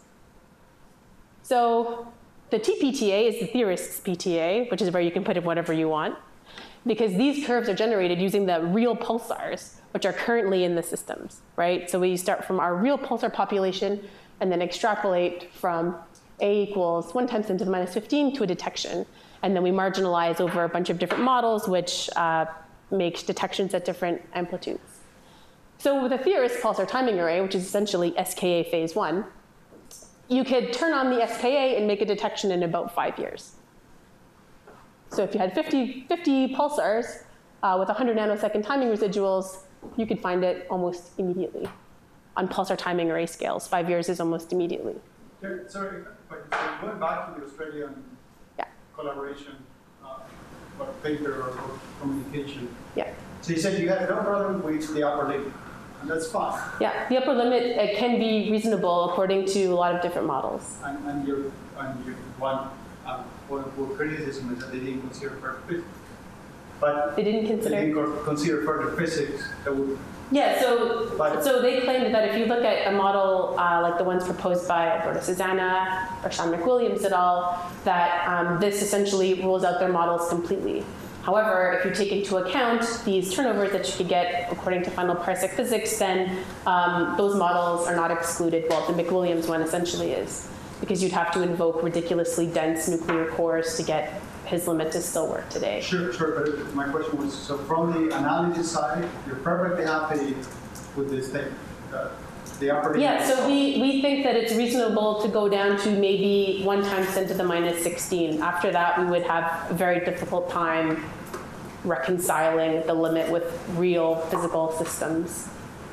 Speaker 1: So the TPTA is the theorist's PTA, which is where you can put in whatever you want, because these curves are generated using the real pulsars, which are currently in the systems, right? So we start from our real pulsar population and then extrapolate from A equals 1 times 10 to the minus 15 to a detection. And then we marginalize over a bunch of different models, which make detections at different amplitudes. So with a theorist pulsar timing array, which is essentially SKA phase 1, you could turn on the SKA and make a detection in about 5 years. So if you had 50 pulsars with 100 nanosecond timing residuals, you could find it almost immediately on pulsar timing array scales. 5 years is almost immediately.
Speaker 8: Sorry, but going back to the Australian collaboration, paper or communication.
Speaker 1: Yeah.
Speaker 8: So you said you had no problem with the upper limit, and that's fine.
Speaker 1: Yeah, the upper limit can be reasonable according to a lot of different models.
Speaker 8: And your one criticism is that they didn't consider further physics. But
Speaker 1: They didn't consider.
Speaker 8: they didn't consider further physics that would.
Speaker 1: Yeah, so
Speaker 8: But-
Speaker 1: so they claimed that if you look at a model like the ones proposed by Alberto Susanna or Sean McWilliams et al., that this essentially rules out their models completely. However, if you take into account these turnovers that you could get according to final parsec physics, then those models are not excluded. Well, the McWilliams one essentially is, because you'd have to invoke ridiculously dense nuclear cores to get his limit to still work today.
Speaker 8: Sure, but my question was, so from the analysis side, you're perfectly happy with this thing, the upper limit?
Speaker 1: Yeah, so we think that it's reasonable to go down to maybe 1 × 10 to the minus 16. After that, we would have a very difficult time reconciling the limit with real physical systems.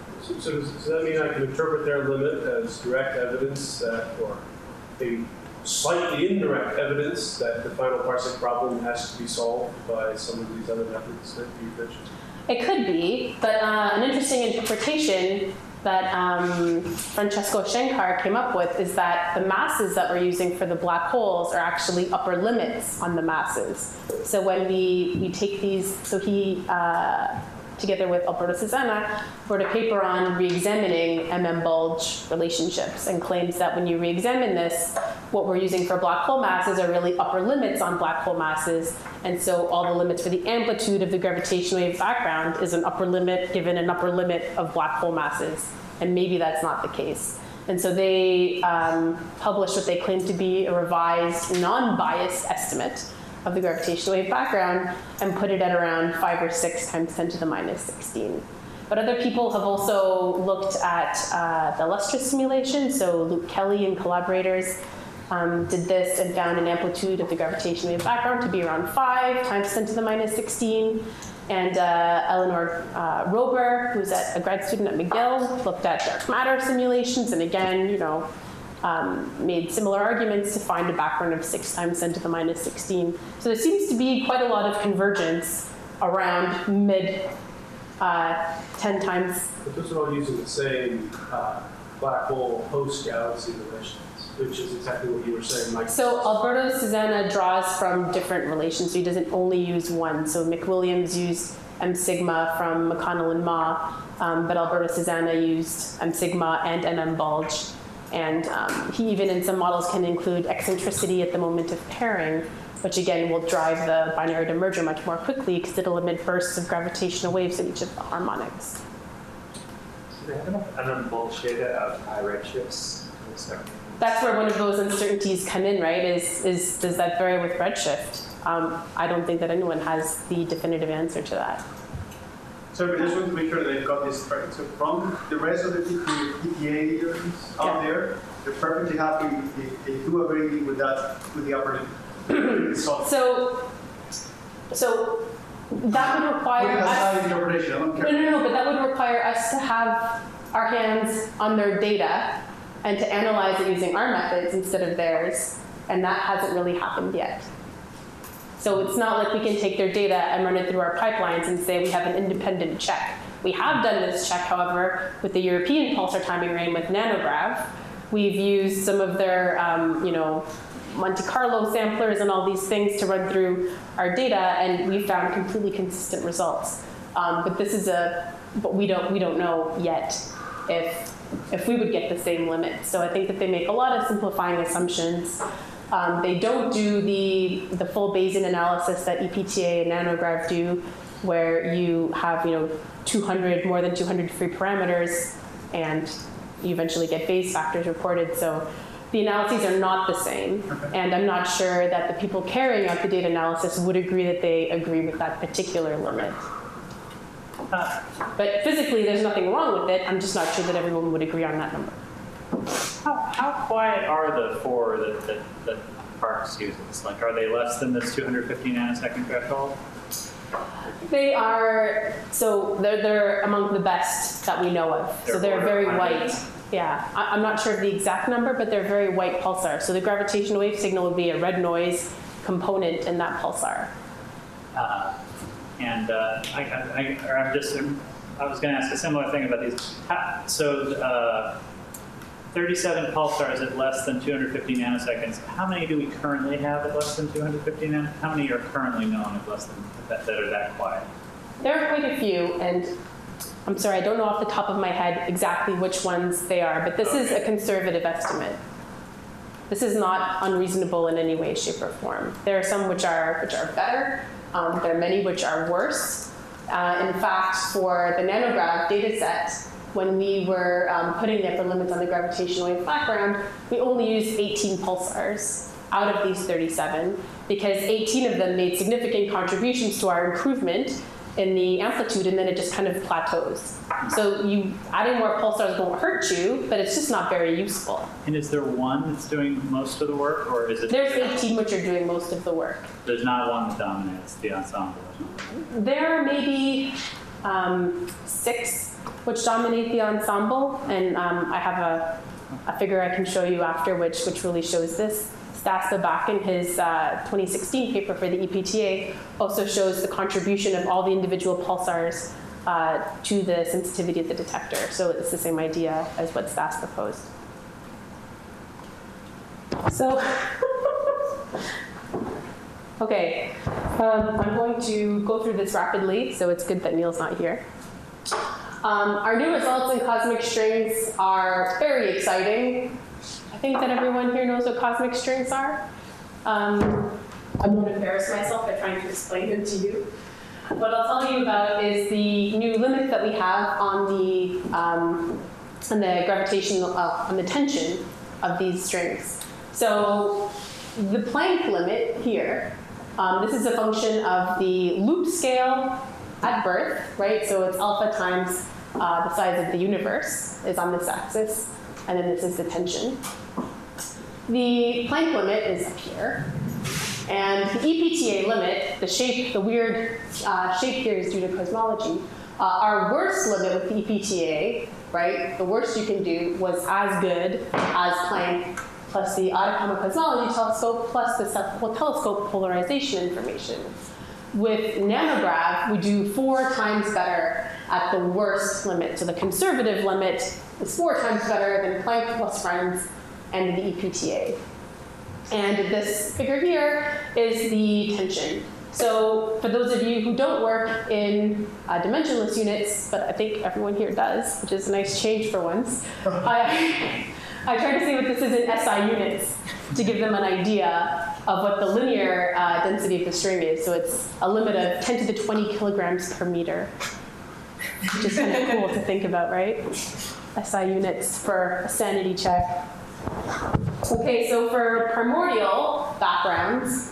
Speaker 3: So does that mean I can interpret their limit as direct evidence that, or a slightly indirect evidence that the final parsec problem has to be solved by some of these other methods that you mentioned?
Speaker 1: It could be, but an interesting interpretation that Francesco Shankar came up with is that the masses that we're using for the black holes are actually upper limits on the masses. So when we take these, so he, together with Alberto Susanna, wrote a paper on re-examining bulge relationships and claims that when you re-examine this, what we're using for black hole masses are really upper limits on black hole masses. And so all the limits for the amplitude of the gravitational wave background is an upper limit given an upper limit of black hole masses. And maybe that's not the case. And so they published what they claim to be a revised, non-biased estimate of the gravitational wave background and put it at around 5 or 6 × 10 to the minus 16. But other people have also looked at the Lustre simulation. So Luke Kelly and collaborators did this and found an amplitude of the gravitational wave background to be around 5 × 10 to the minus 16. And Eleanor Rober, who's a grad student at McGill, looked at dark matter simulations and again, made similar arguments to find a background of 6 × 10 to the minus 16. So there seems to be quite a lot of convergence around mid 10 times.
Speaker 3: But those are all using the same black hole host galaxy relations, which is exactly what you were saying, Mike.
Speaker 1: So Alberto Susanna draws from different relations, so he doesn't only use one. So McWilliams used M sigma from McConnell and Ma, but Alberto Susanna used M sigma and NM bulge. And he even in some models can include eccentricity at the moment of pairing, which again will drive the binary demerger much more quickly because it'll emit bursts of gravitational waves in each of the harmonics.
Speaker 4: Do they have enough NM bulge data of high redshifts?
Speaker 1: That's where one of those uncertainties come in, right? Is does that vary with redshift? I don't think that anyone has the definitive answer to that.
Speaker 8: So I just want to make sure that they've got this right. So from the rest of the PTA out there, they're perfectly happy. They do agree with that, with the upper limit.
Speaker 1: So that would require us.
Speaker 8: Interpretation. I don't care.
Speaker 1: No, but that would require us to have our hands on their data and to analyze it using our methods instead of theirs, and that hasn't really happened yet. So it's not like we can take their data and run it through our pipelines and say we have an independent check. We have done this check, however, with the European pulsar timing ring with Nanograv. We've used some of their, Monte Carlo samplers and all these things to run through our data, and we found completely consistent results. But we don't know yet if we would get the same limit. So I think that they make a lot of simplifying assumptions. They don't do the full Bayesian analysis that EPTA and Nanograv do, where you have more than 200 free parameters, and you eventually get Bayes factors reported. So the analyses are not the same, and I'm not sure that the people carrying out the data analysis would agree that they agree with that particular limit. But physically, there's nothing wrong with it. I'm just not sure that everyone would agree on that number.
Speaker 5: How quiet are the 4 that Parkes uses? Like, are they less than this 250 nanosecond threshold?
Speaker 1: They are, so they're among the best that we know of. So they're very white. Yeah, I'm not sure of the exact number, but they're very white pulsar. So the gravitational wave signal would be a red noise component in that pulsar.
Speaker 5: I was going to ask a similar thing about these. 37 pulsars at less than 250 nanoseconds. How many do we currently have at less than 250 nanoseconds? How many are currently known at less than that are that quiet?
Speaker 1: There are quite a few, and I'm sorry, I don't know off the top of my head exactly which ones they are, but this is a conservative estimate. This is not unreasonable in any way, shape, or form. There are some which are better. There are many which are worse. In fact, for the NanoGrav data set, when we were putting the upper limits on the gravitational wave background, we only used 18 pulsars out of these 37 because 18 of them made significant contributions to our improvement in the amplitude, and then it just kind of plateaus. So adding more pulsars won't hurt you, but it's just not very useful.
Speaker 5: And is there one that's doing most of the work, or is it?
Speaker 1: There's 18 which are doing most of the work.
Speaker 5: There's not one that dominates the ensemble.
Speaker 1: There are maybe 6 which dominate the ensemble, and I have a figure I can show you after which really shows this. Stas back in his 2016 paper for the EPTA also shows the contribution of all the individual pulsars to the sensitivity of the detector. So it's the same idea as what Stas proposed. So, okay, I'm going to go through this rapidly, so it's good that Neil's not here. Our new results in cosmic strings are very exciting. I think that everyone here knows what cosmic strings are. I won't embarrass myself by trying to explain them to you. What I'll tell you about is the new limit that we have on the gravitational, on the tension of these strings. So the Planck limit here, this is a function of the loop scale at birth, right? So it's alpha times the size of the universe is on this axis, and then this is the tension. The Planck limit is up here, and the EPTA limit, the weird shape here is due to cosmology. Our worst limit with the EPTA, right, the worst you can do was as good as Planck plus the Atacama Cosmology Telescope plus the Cepheid Telescope polarization information. With NanoGrav, we do 4 times better at the worst limit. So the conservative limit is 4 times better than Planck plus friends and the EPTA. And this figure here is the tension. So for those of you who don't work in dimensionless units, but I think everyone here does, which is a nice change for once, I try to see what this is in SI units to give them an idea of what the linear density of the string is. So it's a limit of 10 to the 20 kilograms per meter, which is kind of cool to think about, right? SI units for a sanity check. Okay, so for primordial backgrounds,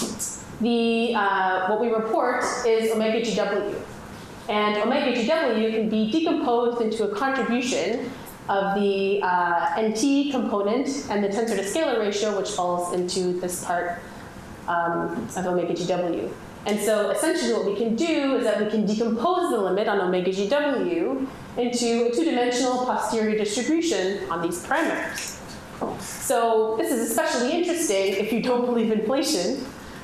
Speaker 1: what we report is omega GW. And omega GW can be decomposed into a contribution of the NT component and the tensor to scalar ratio, which falls into this part of omega GW. And so essentially what we can do is that we can decompose the limit on omega GW into a 2-dimensional posterior distribution on these parameters. So this is especially interesting if you don't believe inflation,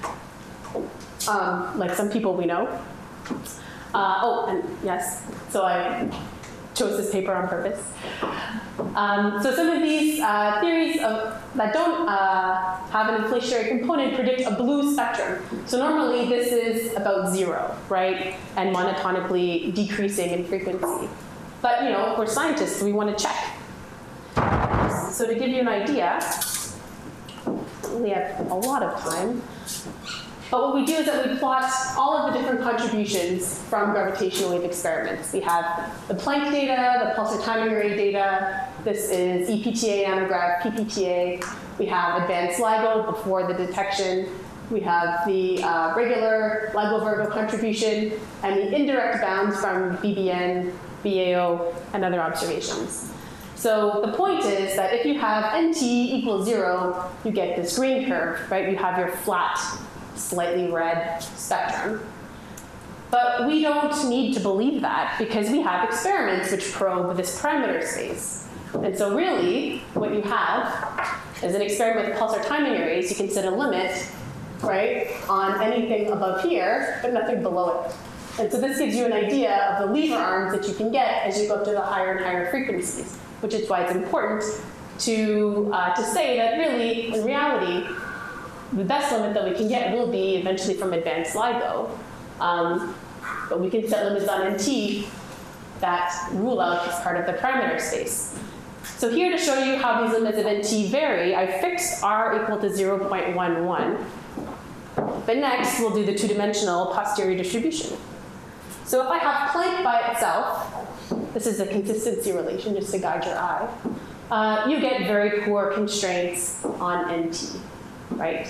Speaker 1: like some people we know. Oh, and yes, so I chose this paper on purpose. So some of these theories that don't have an inflationary component predict a blue spectrum. So normally this is about 0, right? And monotonically decreasing in frequency. But we're scientists, so we want to check. So to give you an idea, we only have a lot of time. But what we do is that we plot all of the different contributions from gravitational wave experiments. We have the Planck data, the pulsar timing array data. This is EPTA, NanoGrav, PPTA. We have advanced LIGO before the detection. We have the regular LIGO-Virgo contribution and the indirect bounds from BBN, BAO, and other observations. So the point is that if you have NT equals 0, you get this green curve, right? You have your flat, slightly red spectrum. But we don't need to believe that because we have experiments which probe this parameter space. And so really, what you have is an experiment with pulsar timing arrays. You can set a limit right, on anything above here, but nothing below it. And so this gives you an idea of the lever arms that you can get as you go up to the higher and higher frequencies, which is why it's important to say that really, in reality, the best limit that we can get will be eventually from advanced LIGO. But we can set limits on NT that rule out as part of the parameter space. So here to show you how these limits of NT vary, I fixed R equal to 0.11. But next, we'll do the two-dimensional posterior distribution. So if I have Planck by itself, this is a consistency relation just to guide your eye, you get very poor constraints on NT, right?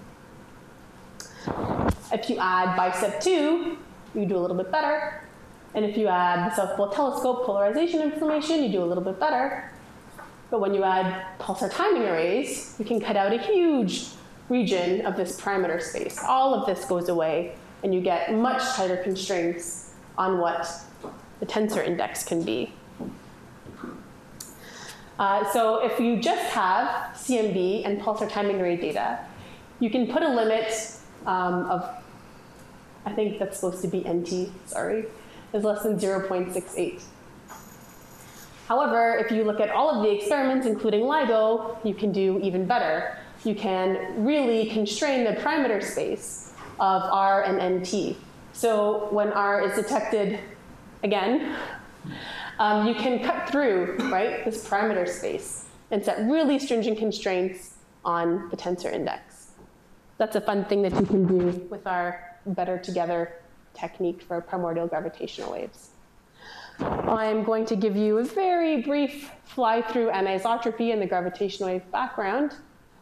Speaker 1: If you add bicep 2, you do a little bit better. And if you add the South Pole Telescope polarization information, you do a little bit better. But when you add pulsar timing arrays, you can cut out a huge region of this parameter space. All of this goes away, and you get much tighter constraints on what the tensor index can be. So if you just have CMB and pulsar timing array data, you can put a limit of, I think that's supposed to be NT, sorry, is less than 0.68. However, if you look at all of the experiments, including LIGO, you can do even better. You can really constrain the parameter space of R and NT. So when R is detected again, you can cut through, right, this parameter space and set really stringent constraints on the tensor index. That's a fun thing that you can do with our better together technique for primordial gravitational waves. I'm going to give you a very brief fly through anisotropy in the gravitational wave background.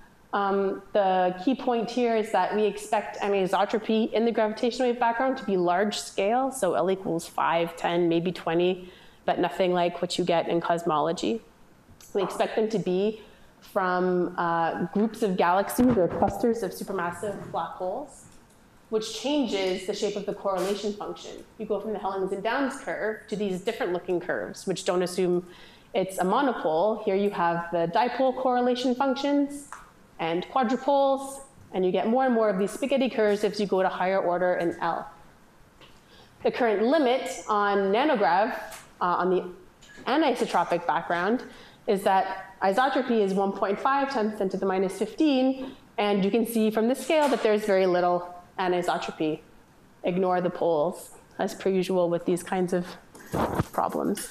Speaker 1: The key point here is that we expect anisotropy in the gravitational wave background to be large scale, so L equals 5, 10, maybe 20, but nothing like what you get in cosmology. We expect them to be from groups of galaxies or clusters of supermassive black holes, which changes the shape of the correlation function. You go from the Hellings and Downs curve to these different looking curves, which don't assume it's a monopole. Here you have the dipole correlation functions and quadrupoles, and you get more and more of these spaghetti curves as you go to higher order in L. The current limit on nanograv on the anisotropic background is that isotropy is 1.5 times 10 to the minus 15, and you can see from this scale that there's very little anisotropy. Ignore the poles, as per usual with these kinds of problems.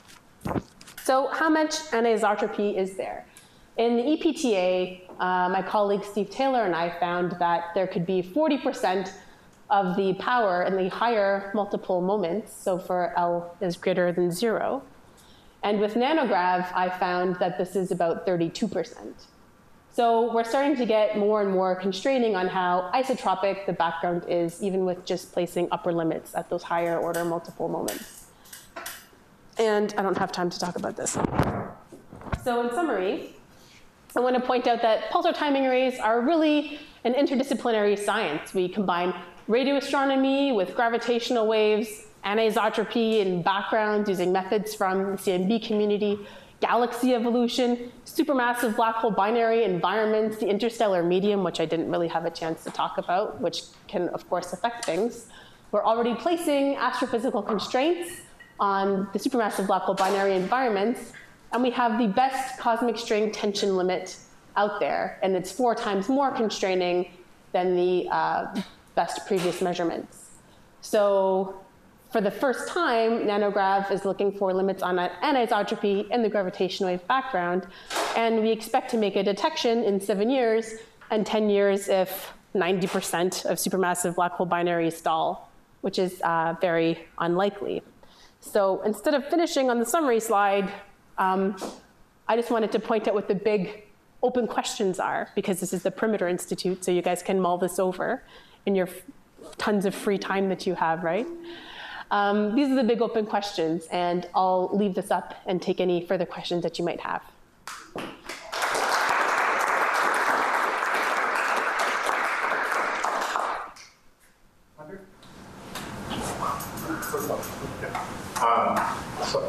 Speaker 1: So how much anisotropy is there? In the EPTA, my colleague Steve Taylor and I found that there could be 40% of the power in the higher multiple moments, so for L is greater than 0. And with nanograv, I found that this is about 32%. So we're starting to get more and more constraining on how isotropic the background is, even with just placing upper limits at those higher order multiple moments. And I don't have time to talk about this. So in summary, I want to point out that pulsar timing arrays are really an interdisciplinary science. We combine radio astronomy with gravitational waves, anisotropy and backgrounds using methods from the CMB community, galaxy evolution, supermassive black hole binary environments, the interstellar medium, which I didn't really have a chance to talk about, which can, of course, affect things. We're already placing astrophysical constraints on the supermassive black hole binary environments, and we have the best cosmic string tension limit out there, and it's 4 times more constraining than the best previous measurements. So for the first time, nanograv is looking for limits on anisotropy in the gravitational wave background, and we expect to make a detection in 7 years, and 10 years if 90% of supermassive black hole binaries stall, which is very unlikely. So instead of finishing on the summary slide, I just wanted to point out what the big open questions are, because this is the Perimeter Institute, so you guys can mull this over in your tons of free time that you have, right? These are the big open questions, and I'll leave this up and take any further questions that you might have.
Speaker 9: So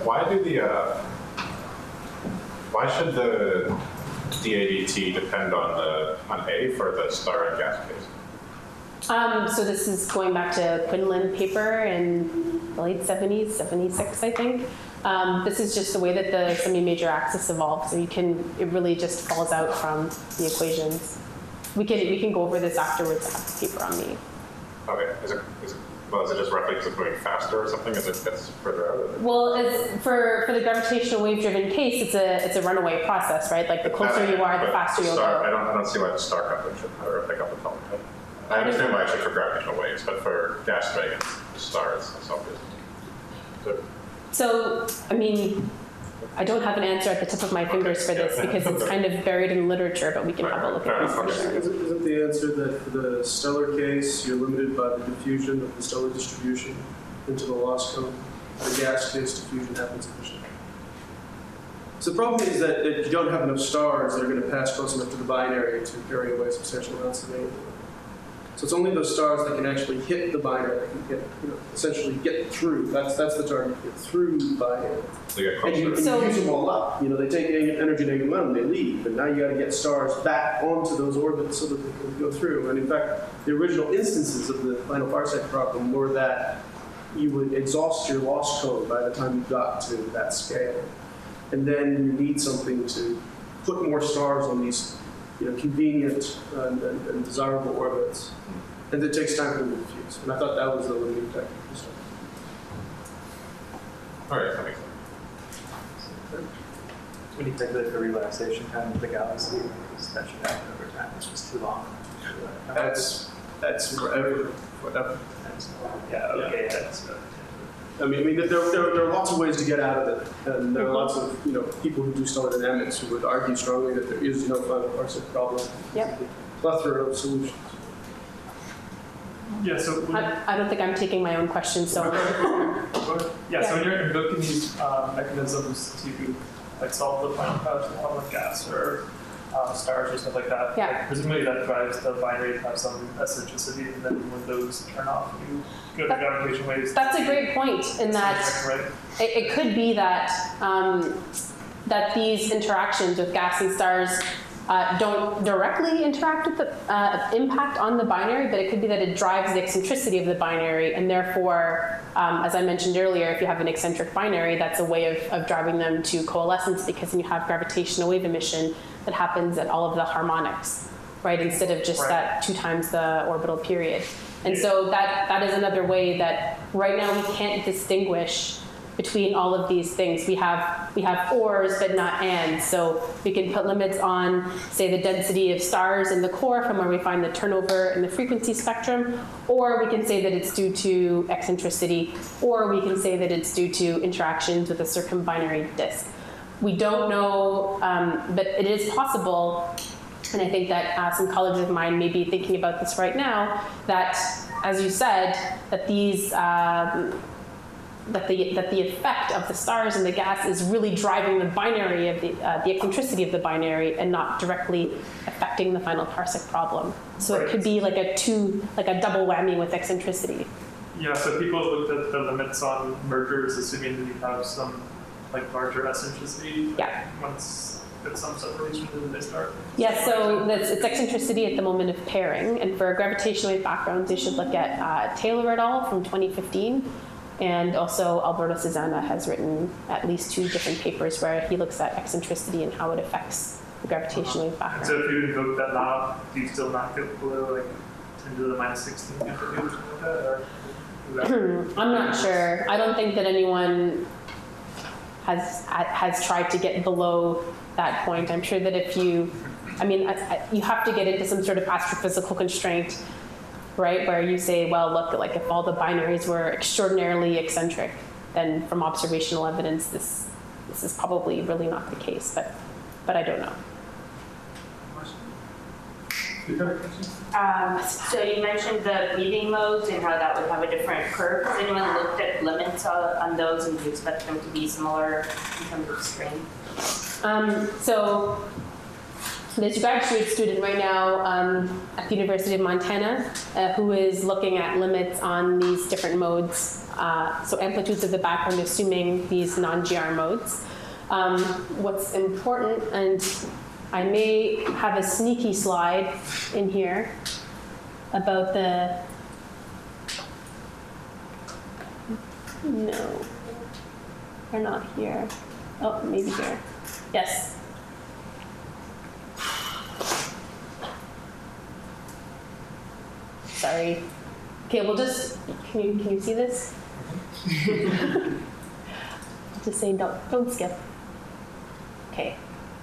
Speaker 9: why should the DADT depend on A for the star and gas case?
Speaker 1: So this is going back to Quinlan paper in the late 70s, 76, I think. This is just the way that the semi-major axis evolves. So it really just falls out from the equations. We can go over this afterwards. I have the paper on me.
Speaker 9: Okay, is it just roughly because it's moving faster or something as it gets further out?
Speaker 1: Well, for the gravitational wave-driven case, it's a runaway process, right? Like the closer you are, the faster you'll go.
Speaker 9: I don't see why the star coupling should pick up the tone. I understand why actually for gravitational waves, but for gas dragons, stars, it's obvious.
Speaker 1: So, I mean, I don't have an answer at the tip of my fingers for this because it's kind of buried in literature, but we can have a look at this for sure.
Speaker 3: Isn't the answer that for the stellar case, you're limited by the diffusion of the stellar distribution into the loss cone? The gas case, diffusion happens efficiently. So the problem is that if you don't have enough stars that are going to pass close enough to the binary to carry away substantial amounts of energy. So it's only those stars that can actually hit the binary, that can get, essentially get through. That's the target, get through the binary. And you use them all up. They take energy negative momentum, they leave, and now you got to get stars back onto those orbits so that they can go through. And in fact, the original instances of the final parsec problem were that you would exhaust your loss cone by the time you got to that scale. And then you need something to put more stars on these convenient and desirable orbits. And it takes time for them to diffuse. And I thought that was the limiting factor for stuff.
Speaker 9: All right, that makes sense.
Speaker 4: When you take the relaxation time of the galaxy, that should happen over time. It's just too long.
Speaker 3: That's forever.
Speaker 4: Yeah, okay. That's
Speaker 3: I mean, there are lots of ways to get out of it, and there are lots of people who do stellar dynamics who would argue strongly that there is no final parsec problem.
Speaker 1: Yep.
Speaker 3: Plethora of solutions.
Speaker 8: Yeah, so
Speaker 1: I don't think I'm taking my own question, so.
Speaker 8: So when you're invoking these mechanisms to solve the final problem of gas or stars or stuff like that, presumably that drives the binary to have some eccentricity, and then when those turn off, you go to gravitational waves.
Speaker 1: That's a great point in that it could be that that these interactions with gas and stars don't directly interact with the impact on the binary, but it could be that it drives the eccentricity of the binary, and therefore, as I mentioned earlier, if you have an eccentric binary, that's a way of driving them to coalescence, because then you have gravitational wave emission that happens at all of the harmonics, right, instead of just that 2 times the orbital period. And so that is another way that right now we can't distinguish between all of these things. We have ors, but not ands. So we can put limits on, say, the density of stars in the core from where we find the turnover in the frequency spectrum, or we can say that it's due to eccentricity, or we can say that it's due to interactions with a circumbinary disk. We don't know, but it is possible. And I think that some colleagues of mine may be thinking about this right now, that, as you said, that these, that the effect of the stars and the gas is really driving the binary of the eccentricity of the binary and not directly affecting the final parsec problem. So it could be like a double whammy with eccentricity.
Speaker 8: Yeah, so people have looked at the limits on mergers, assuming that you have some larger eccentricity.
Speaker 1: Yeah.
Speaker 8: Once at some separation, then they start.
Speaker 1: Yeah, so it's eccentricity at the moment of pairing. And for gravitational wave backgrounds, you should look at Taylor et al. From 2015. And also Alberto Cezanna has written at least 2 different papers where he looks at eccentricity and how it affects the gravitational wave background.
Speaker 8: So if you invoke that law, do you still not get below 10 to the minus 16 amplitude or something like that? Or
Speaker 1: I'm not sure. I don't think that anyone has tried to get below that point. I'm sure that if you have to get into some sort of astrophysical constraint, right, where you say, well, look, like if all the binaries were extraordinarily eccentric, then from observational evidence, this is probably really not the case, but I don't know.
Speaker 10: So you mentioned the breathing modes and how that would have a different curve. Has anyone looked at limits on those, and do you expect them to be similar in terms of strain?
Speaker 1: So there's a graduate student right now at the University of Montana who is looking at limits on these different modes, so amplitudes of the background, assuming these non-GR modes. What's important, and I may have a sneaky slide in here, about the, no, they're not here. Oh, maybe here. Yes. Sorry. Okay, we'll just, can you see this? Just saying, don't skip. Okay.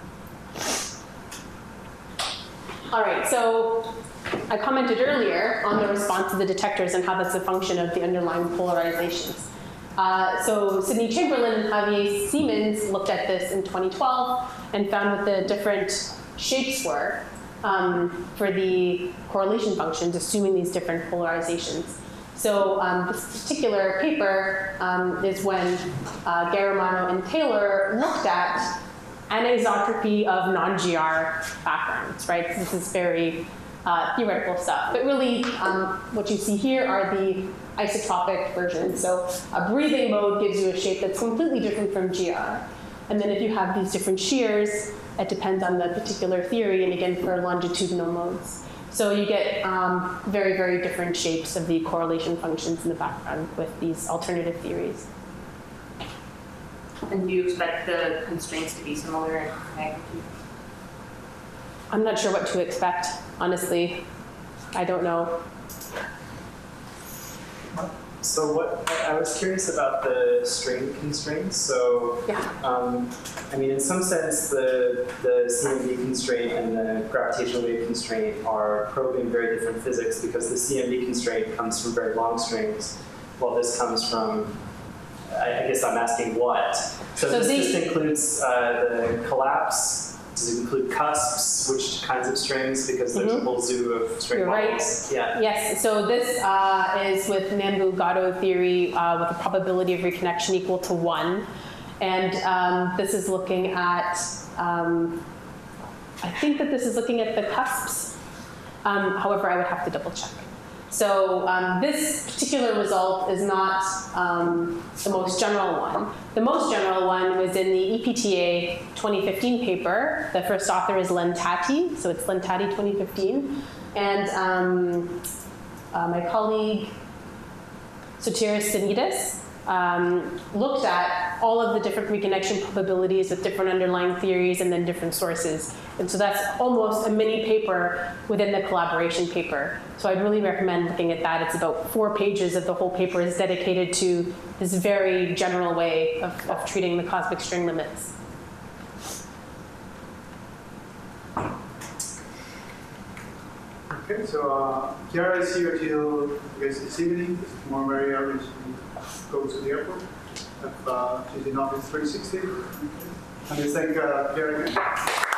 Speaker 1: All right, so I commented earlier on the response of the detectors and how that's a function of the underlying polarizations. So Sidney Chamberlain and Javier Siemens looked at this in 2012 and found what the different shapes were for the correlation functions, assuming these different polarizations. So this particular paper is when Garamano and Taylor looked at anisotropy of non-GR backgrounds, right? This is very theoretical stuff. But really, what you see here are the isotropic versions. So a breathing mode gives you a shape that's completely different from GR. And then if you have these different shears, it depends on the particular theory, and again, for longitudinal modes. So you get very, very different shapes of the correlation functions in the background with these alternative theories.
Speaker 10: And do you expect the constraints to be similar in magnitude?
Speaker 1: I'm not sure what to expect, honestly. I don't know.
Speaker 11: So what I was curious about the strain constraints. So
Speaker 1: yeah.
Speaker 11: I mean, in some sense, the CMB constraint and the gravitational wave constraint are probing very different physics, because the CMB constraint comes from very long strings, while this comes from, I guess I'm asking what. So this just includes the collapse. Does it include cusps? Which kinds of strings? Because there's a whole zoo of string models.
Speaker 1: Right. Yeah. Yes. So this is with Nambu-Gatto theory with a probability of reconnection equal to 1, and this is looking at. I think that this is looking at the cusps. However, I would have to double check. So this particular result is not the most general one. The most general one was in the EPTA 2015 paper. The first author is Len Tati, so it's Len Tati 2015. And my colleague Sotiris Stanidis looked at all of the different reconnection probabilities with different underlying theories and then different sources. And so that's almost a mini paper within the collaboration paper. So I'd really recommend looking at that. It's about 4 pages of the whole paper is dedicated to this very general way of treating the cosmic string limits.
Speaker 8: Okay, so Chiara is here till, I guess, this evening. More Maria is goes to the airport. She's in office 360. And I thank Chiara again.